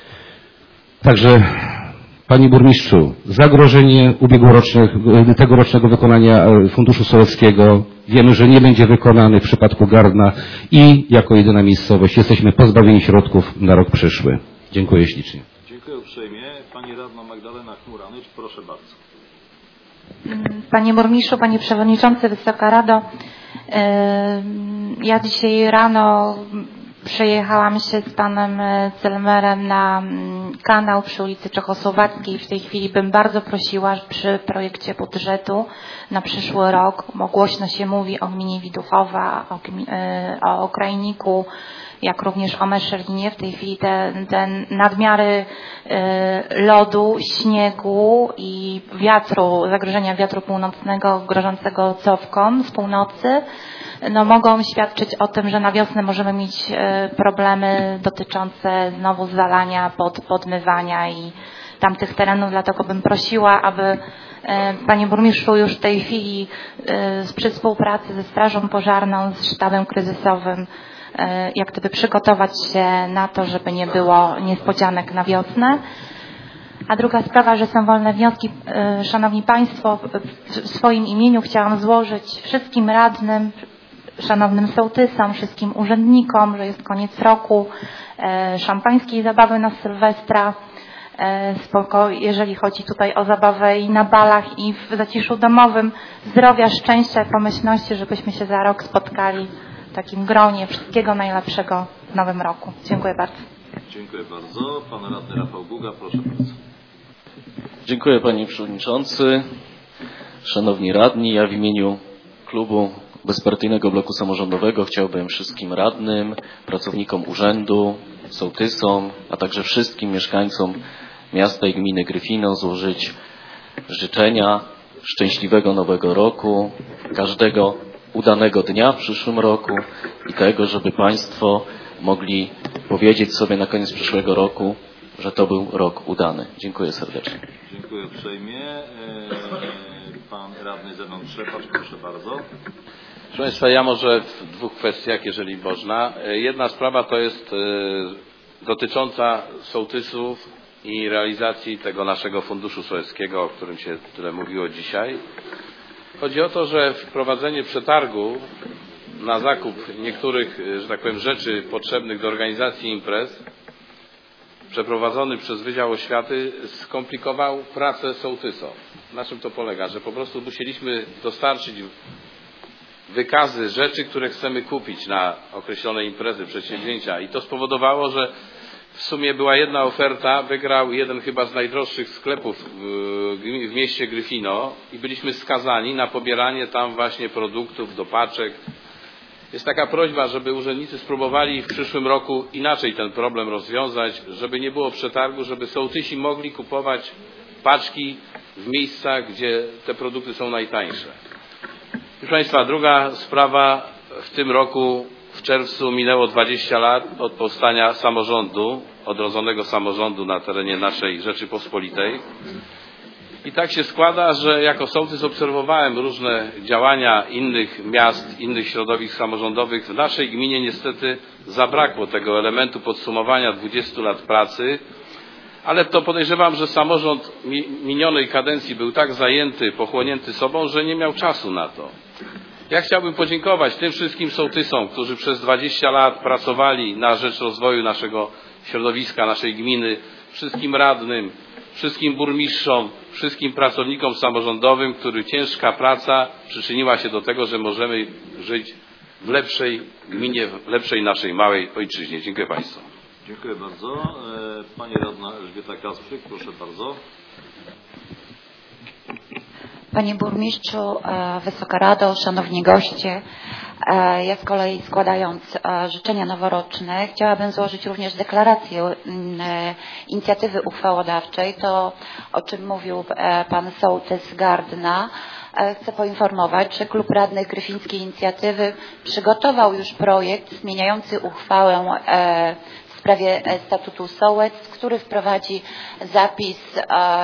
Także, panie burmistrzu, zagrożenie ubiegłorocznego, tegorocznego wykonania Funduszu Sołeckiego wiemy, że nie będzie wykonany w przypadku Gardna i jako jedyna miejscowość jesteśmy pozbawieni środków na rok przyszły. Dziękuję ślicznie. Dziękuję uprzejmie. Pani radna Magdalena Chmuranycz, proszę bardzo. Panie burmistrzu, panie przewodniczący, Wysoka Rado, ja dzisiaj rano przejechałam się z panem Celmerem na kanał przy ulicy Czechosłowackiej. W tej chwili bym bardzo prosiła przy projekcie budżetu na przyszły rok, bo głośno się mówi o gminie Widuchowa, o, o Okrajniku, jak również o Meszelinie. W tej chwili te, te nadmiary lodu, śniegu i wiatru, zagrożenia wiatru północnego grożącego cofką z północy, no mogą świadczyć o tym, że na wiosnę możemy mieć problemy dotyczące znowu zalania, pod, podmywania i tamtych terenów. Dlatego bym prosiła, aby panie burmistrzu już w tej chwili przy współpracy ze Strażą Pożarną, z sztabem kryzysowym, jak gdyby przygotować się na to, żeby nie było niespodzianek na wiosnę. A druga sprawa, że są wolne wnioski. Szanowni Państwo, w swoim imieniu chciałam złożyć wszystkim radnym, szanownym sołtysom, wszystkim urzędnikom, że jest koniec roku, szampańskiej zabawy na Sylwestra, spoko, jeżeli chodzi tutaj o zabawę i na balach i w zaciszu domowym, zdrowia, szczęścia i pomyślności, żebyśmy się za rok spotkali w takim gronie. Wszystkiego najlepszego w nowym roku. Dziękuję bardzo. Dziękuję bardzo. Pan radny Rafał Guga, proszę bardzo. Dziękuję panie przewodniczący. Szanowni radni, ja w imieniu klubu Bezpartyjnego Bloku Samorządowego chciałbym wszystkim radnym, pracownikom urzędu, sołtysom, a także wszystkim mieszkańcom miasta i gminy Gryfino złożyć życzenia szczęśliwego nowego roku, każdego udanego dnia w przyszłym roku i tego, żeby Państwo mogli powiedzieć sobie na koniec przyszłego roku, że to był rok udany. Dziękuję serdecznie. Dziękuję uprzejmie. Pan radny Zenon Trzepacz, proszę bardzo. Proszę Państwa, ja może w dwóch kwestiach, jeżeli można. Jedna sprawa to jest dotycząca sołtysów i realizacji tego naszego funduszu sołeckiego, o którym się tyle mówiło dzisiaj. Chodzi o to, że wprowadzenie przetargu na zakup niektórych, że tak powiem, rzeczy potrzebnych do organizacji imprez przeprowadzony przez Wydział Oświaty skomplikował pracę sołtysom. Na czym to polega? Że po prostu musieliśmy dostarczyć wykazy rzeczy, które chcemy kupić na określone imprezy, przedsięwzięcia i to spowodowało, że w sumie była jedna oferta, wygrał jeden chyba z najdroższych sklepów w mieście Gryfino i byliśmy skazani na pobieranie tam właśnie produktów do paczek. Jest taka prośba, żeby urzędnicy spróbowali w przyszłym roku inaczej ten problem rozwiązać, żeby nie było przetargu, żeby sołtysi mogli kupować paczki w miejscach, gdzie te produkty są najtańsze. Proszę Państwa, druga sprawa. W tym roku w czerwcu minęło dwadzieścia lat od powstania samorządu, odrodzonego samorządu na terenie naszej Rzeczypospolitej. I tak się składa, że jako sołtys obserwowałem różne działania innych miast, innych środowisk samorządowych. W naszej gminie niestety zabrakło tego elementu podsumowania dwudziestu lat pracy, ale to podejrzewam, że samorząd minionej kadencji był tak zajęty, pochłonięty sobą, że nie miał czasu na to. Ja chciałbym podziękować tym wszystkim sołtysom, którzy przez dwadzieścia lat pracowali na rzecz rozwoju naszego środowiska, naszej gminy, wszystkim radnym, wszystkim burmistrzom, wszystkim pracownikom samorządowym, których ciężka praca przyczyniła się do tego, że możemy żyć w lepszej gminie, w lepszej naszej małej ojczyźnie. Dziękuję Państwu. Dziękuję bardzo. Pani radna Elżbieta Kasprzyk, proszę bardzo. Panie burmistrzu, Wysoka Rado, szanowni goście, ja z kolei składając życzenia noworoczne chciałabym złożyć również deklarację inicjatywy uchwałodawczej, to o czym mówił pan sołtys Gardna. Chcę poinformować, że Klub Radnych Gryfińskiej Inicjatywy przygotował już projekt zmieniający uchwałę w sprawie statutu sołectw, który wprowadzi zapis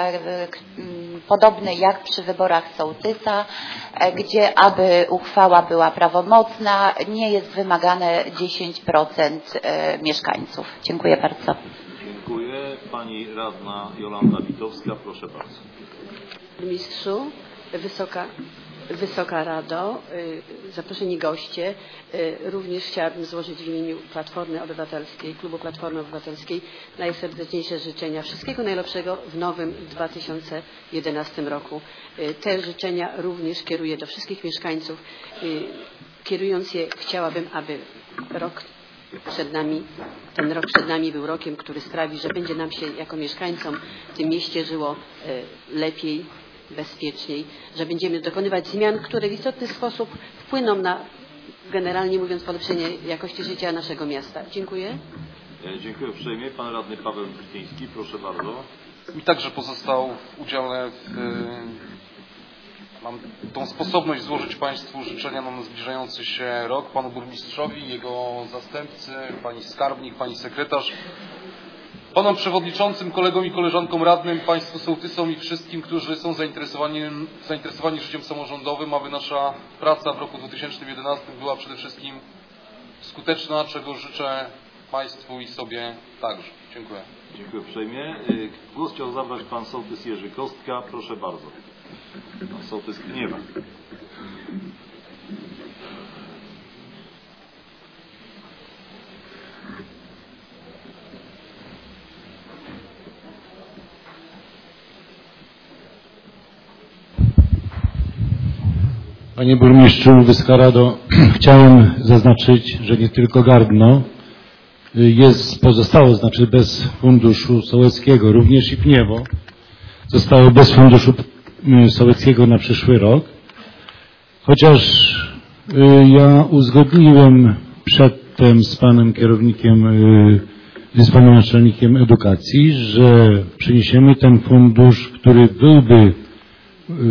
podobny jak przy wyborach sołtysa, gdzie aby uchwała była prawomocna, nie jest wymagane dziesięć procent mieszkańców. Dziękuję bardzo. Dziękuję. Pani radna Jolanta Witowska, proszę bardzo. Burmistrzu, Wysoka, Wysoka Rado, zaproszeni goście, również chciałabym złożyć w imieniu Platformy Obywatelskiej, Klubu Platformy Obywatelskiej najserdeczniejsze życzenia. Wszystkiego najlepszego w nowym dwa tysiące jedenastym roku. Te życzenia również kieruję do wszystkich mieszkańców. Kierując je, chciałabym, aby rok przed nami, ten rok przed nami był rokiem, który sprawi, że będzie nam się jako mieszkańcom w tym mieście żyło lepiej, bezpieczniej, że będziemy dokonywać zmian, które w istotny sposób wpłyną na, generalnie mówiąc, polepszenie jakości życia naszego miasta. Dziękuję. Dziękuję uprzejmie. Pan radny Paweł Brzytyński, proszę bardzo. Mi także pozostał w udziale w, mam tą sposobność złożyć Państwu życzenia na zbliżający się rok, Panu Burmistrzowi, jego zastępcy, Pani Skarbnik, Pani Sekretarz, Panom Przewodniczącym, kolegom i koleżankom radnym, Państwu sołtysom i wszystkim, którzy są zainteresowani, zainteresowani życiem samorządowym, aby nasza praca w roku dwa tysiące jedenastym była przede wszystkim skuteczna, czego życzę Państwu i sobie także. Dziękuję. Dziękuję uprzejmie. Głos chciał zabrać Pan sołtys Jerzy Kostka. Proszę bardzo. Pan sołtys Kniewa. Panie Burmistrzu, Wysoka Rado, chciałem zaznaczyć, że nie tylko Gardno jest, pozostało, znaczy bez funduszu sołeckiego, również i Pniewo zostało bez funduszu sołeckiego na przyszły rok. Chociaż ja uzgodniłem przedtem z panem kierownikiem, z panem naczelnikiem edukacji, że przyniesiemy ten fundusz, który byłby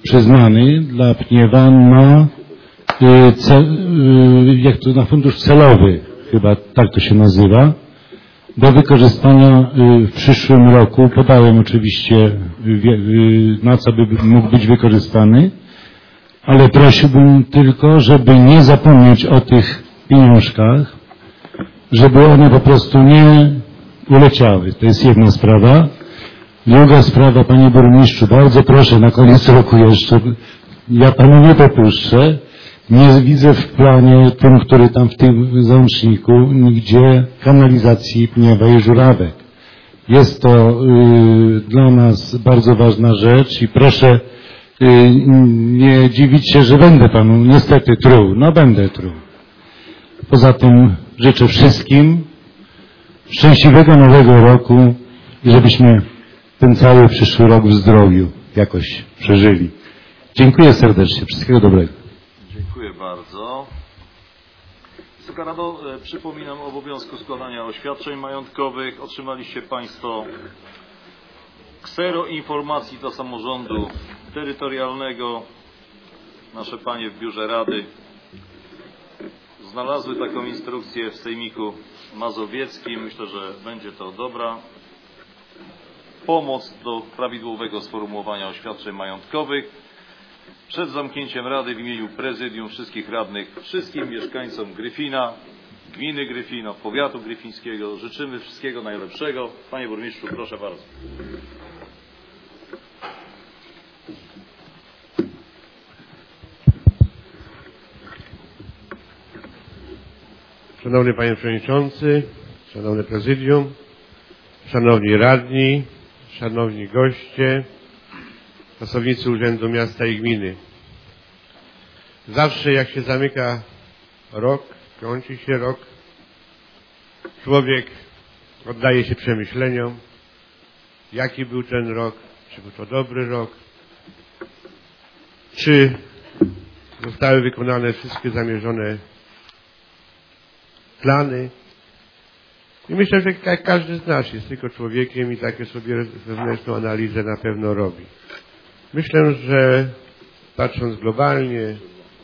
przyznany dla Pniewa na, cel, jak to, na fundusz celowy, chyba tak to się nazywa, do wykorzystania w przyszłym roku. Podałem oczywiście, na co by mógł być wykorzystany, ale prosiłbym tylko, żeby nie zapomnieć o tych pieniążkach, żeby one po prostu nie uleciały. To jest jedna sprawa. Druga sprawa, panie burmistrzu, bardzo proszę na koniec roku jeszcze, ja panu nie popuszczę, nie widzę w planie tym, który tam w tym załączniku, nigdzie kanalizacji Pniewa i Żurawek. Jest to y, dla nas bardzo ważna rzecz i proszę y, nie dziwić się, że będę panu niestety truł. No będę truł. Poza tym życzę wszystkim szczęśliwego nowego roku i żebyśmy ten cały przyszły rok w zdrowiu jakoś przeżyli. Dziękuję serdecznie. Wszystkiego dobrego. Dziękuję bardzo. Wysoka Rado, przypominam o obowiązku składania oświadczeń majątkowych. Otrzymaliście Państwo ksero informacji dla samorządu terytorialnego. Nasze panie w Biurze Rady znalazły taką instrukcję w Sejmiku Mazowieckim. Myślę, że będzie to dobra pomoc do prawidłowego sformułowania oświadczeń majątkowych. Przed zamknięciem Rady w imieniu Prezydium, wszystkich radnych, wszystkim mieszkańcom Gryfina, gminy Gryfino, powiatu gryfińskiego życzymy wszystkiego najlepszego. Panie burmistrzu, proszę bardzo. Szanowny panie przewodniczący, szanowne prezydium, szanowni radni, szanowni goście, pracownicy Urzędu Miasta i Gminy. Zawsze jak się zamyka rok, kończy się rok, człowiek oddaje się przemyśleniom, jaki był ten rok, czy był to dobry rok, czy zostały wykonane wszystkie zamierzone plany. I myślę, że jak każdy z nas jest tylko człowiekiem i takie sobie wewnętrzną analizę na pewno robi. Myślę, że patrząc globalnie,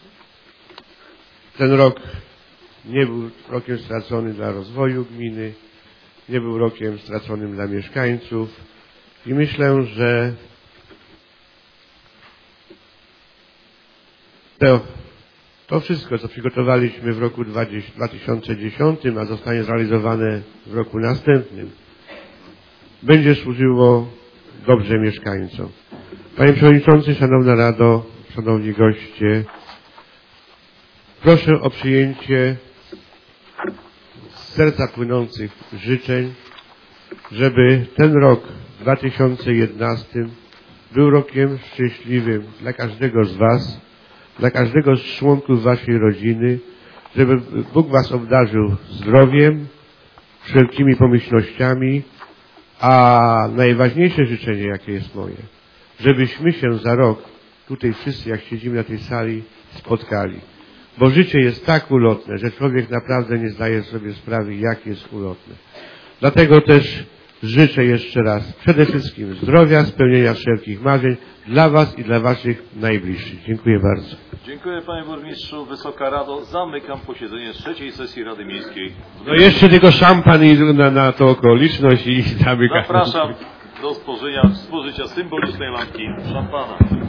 ten rok nie był rokiem straconym dla rozwoju gminy, nie był rokiem straconym dla mieszkańców i myślę, że to, to wszystko, co przygotowaliśmy w roku dwa tysiące dziesiątym, a zostanie zrealizowane w roku następnym, będzie służyło dobrze mieszkańcom. Panie Przewodniczący, Szanowna Rado, Szanowni Goście, proszę o przyjęcie z serca płynących życzeń, żeby ten rok dwa tysiące jedenasty był rokiem szczęśliwym dla każdego z Was, dla każdego z członków Waszej rodziny, żeby Bóg Was obdarzył zdrowiem, wszelkimi pomyślnościami, a najważniejsze życzenie, jakie jest moje, żebyśmy się za rok, tutaj wszyscy jak siedzimy na tej sali, spotkali. Bo życie jest tak ulotne, że człowiek naprawdę nie zdaje sobie sprawy, jak jest ulotne. Dlatego też życzę jeszcze raz przede wszystkim zdrowia, spełnienia wszelkich marzeń dla Was i dla Waszych najbliższych. Dziękuję bardzo. Dziękuję panie burmistrzu. Wysoka Rado, zamykam posiedzenie trzeciej sesji Rady Miejskiej. No jeszcze tylko szampan i na, na tą okoliczność i zamykam. Zapraszam do spożycia, spożycia symbolicznej lampki szampana.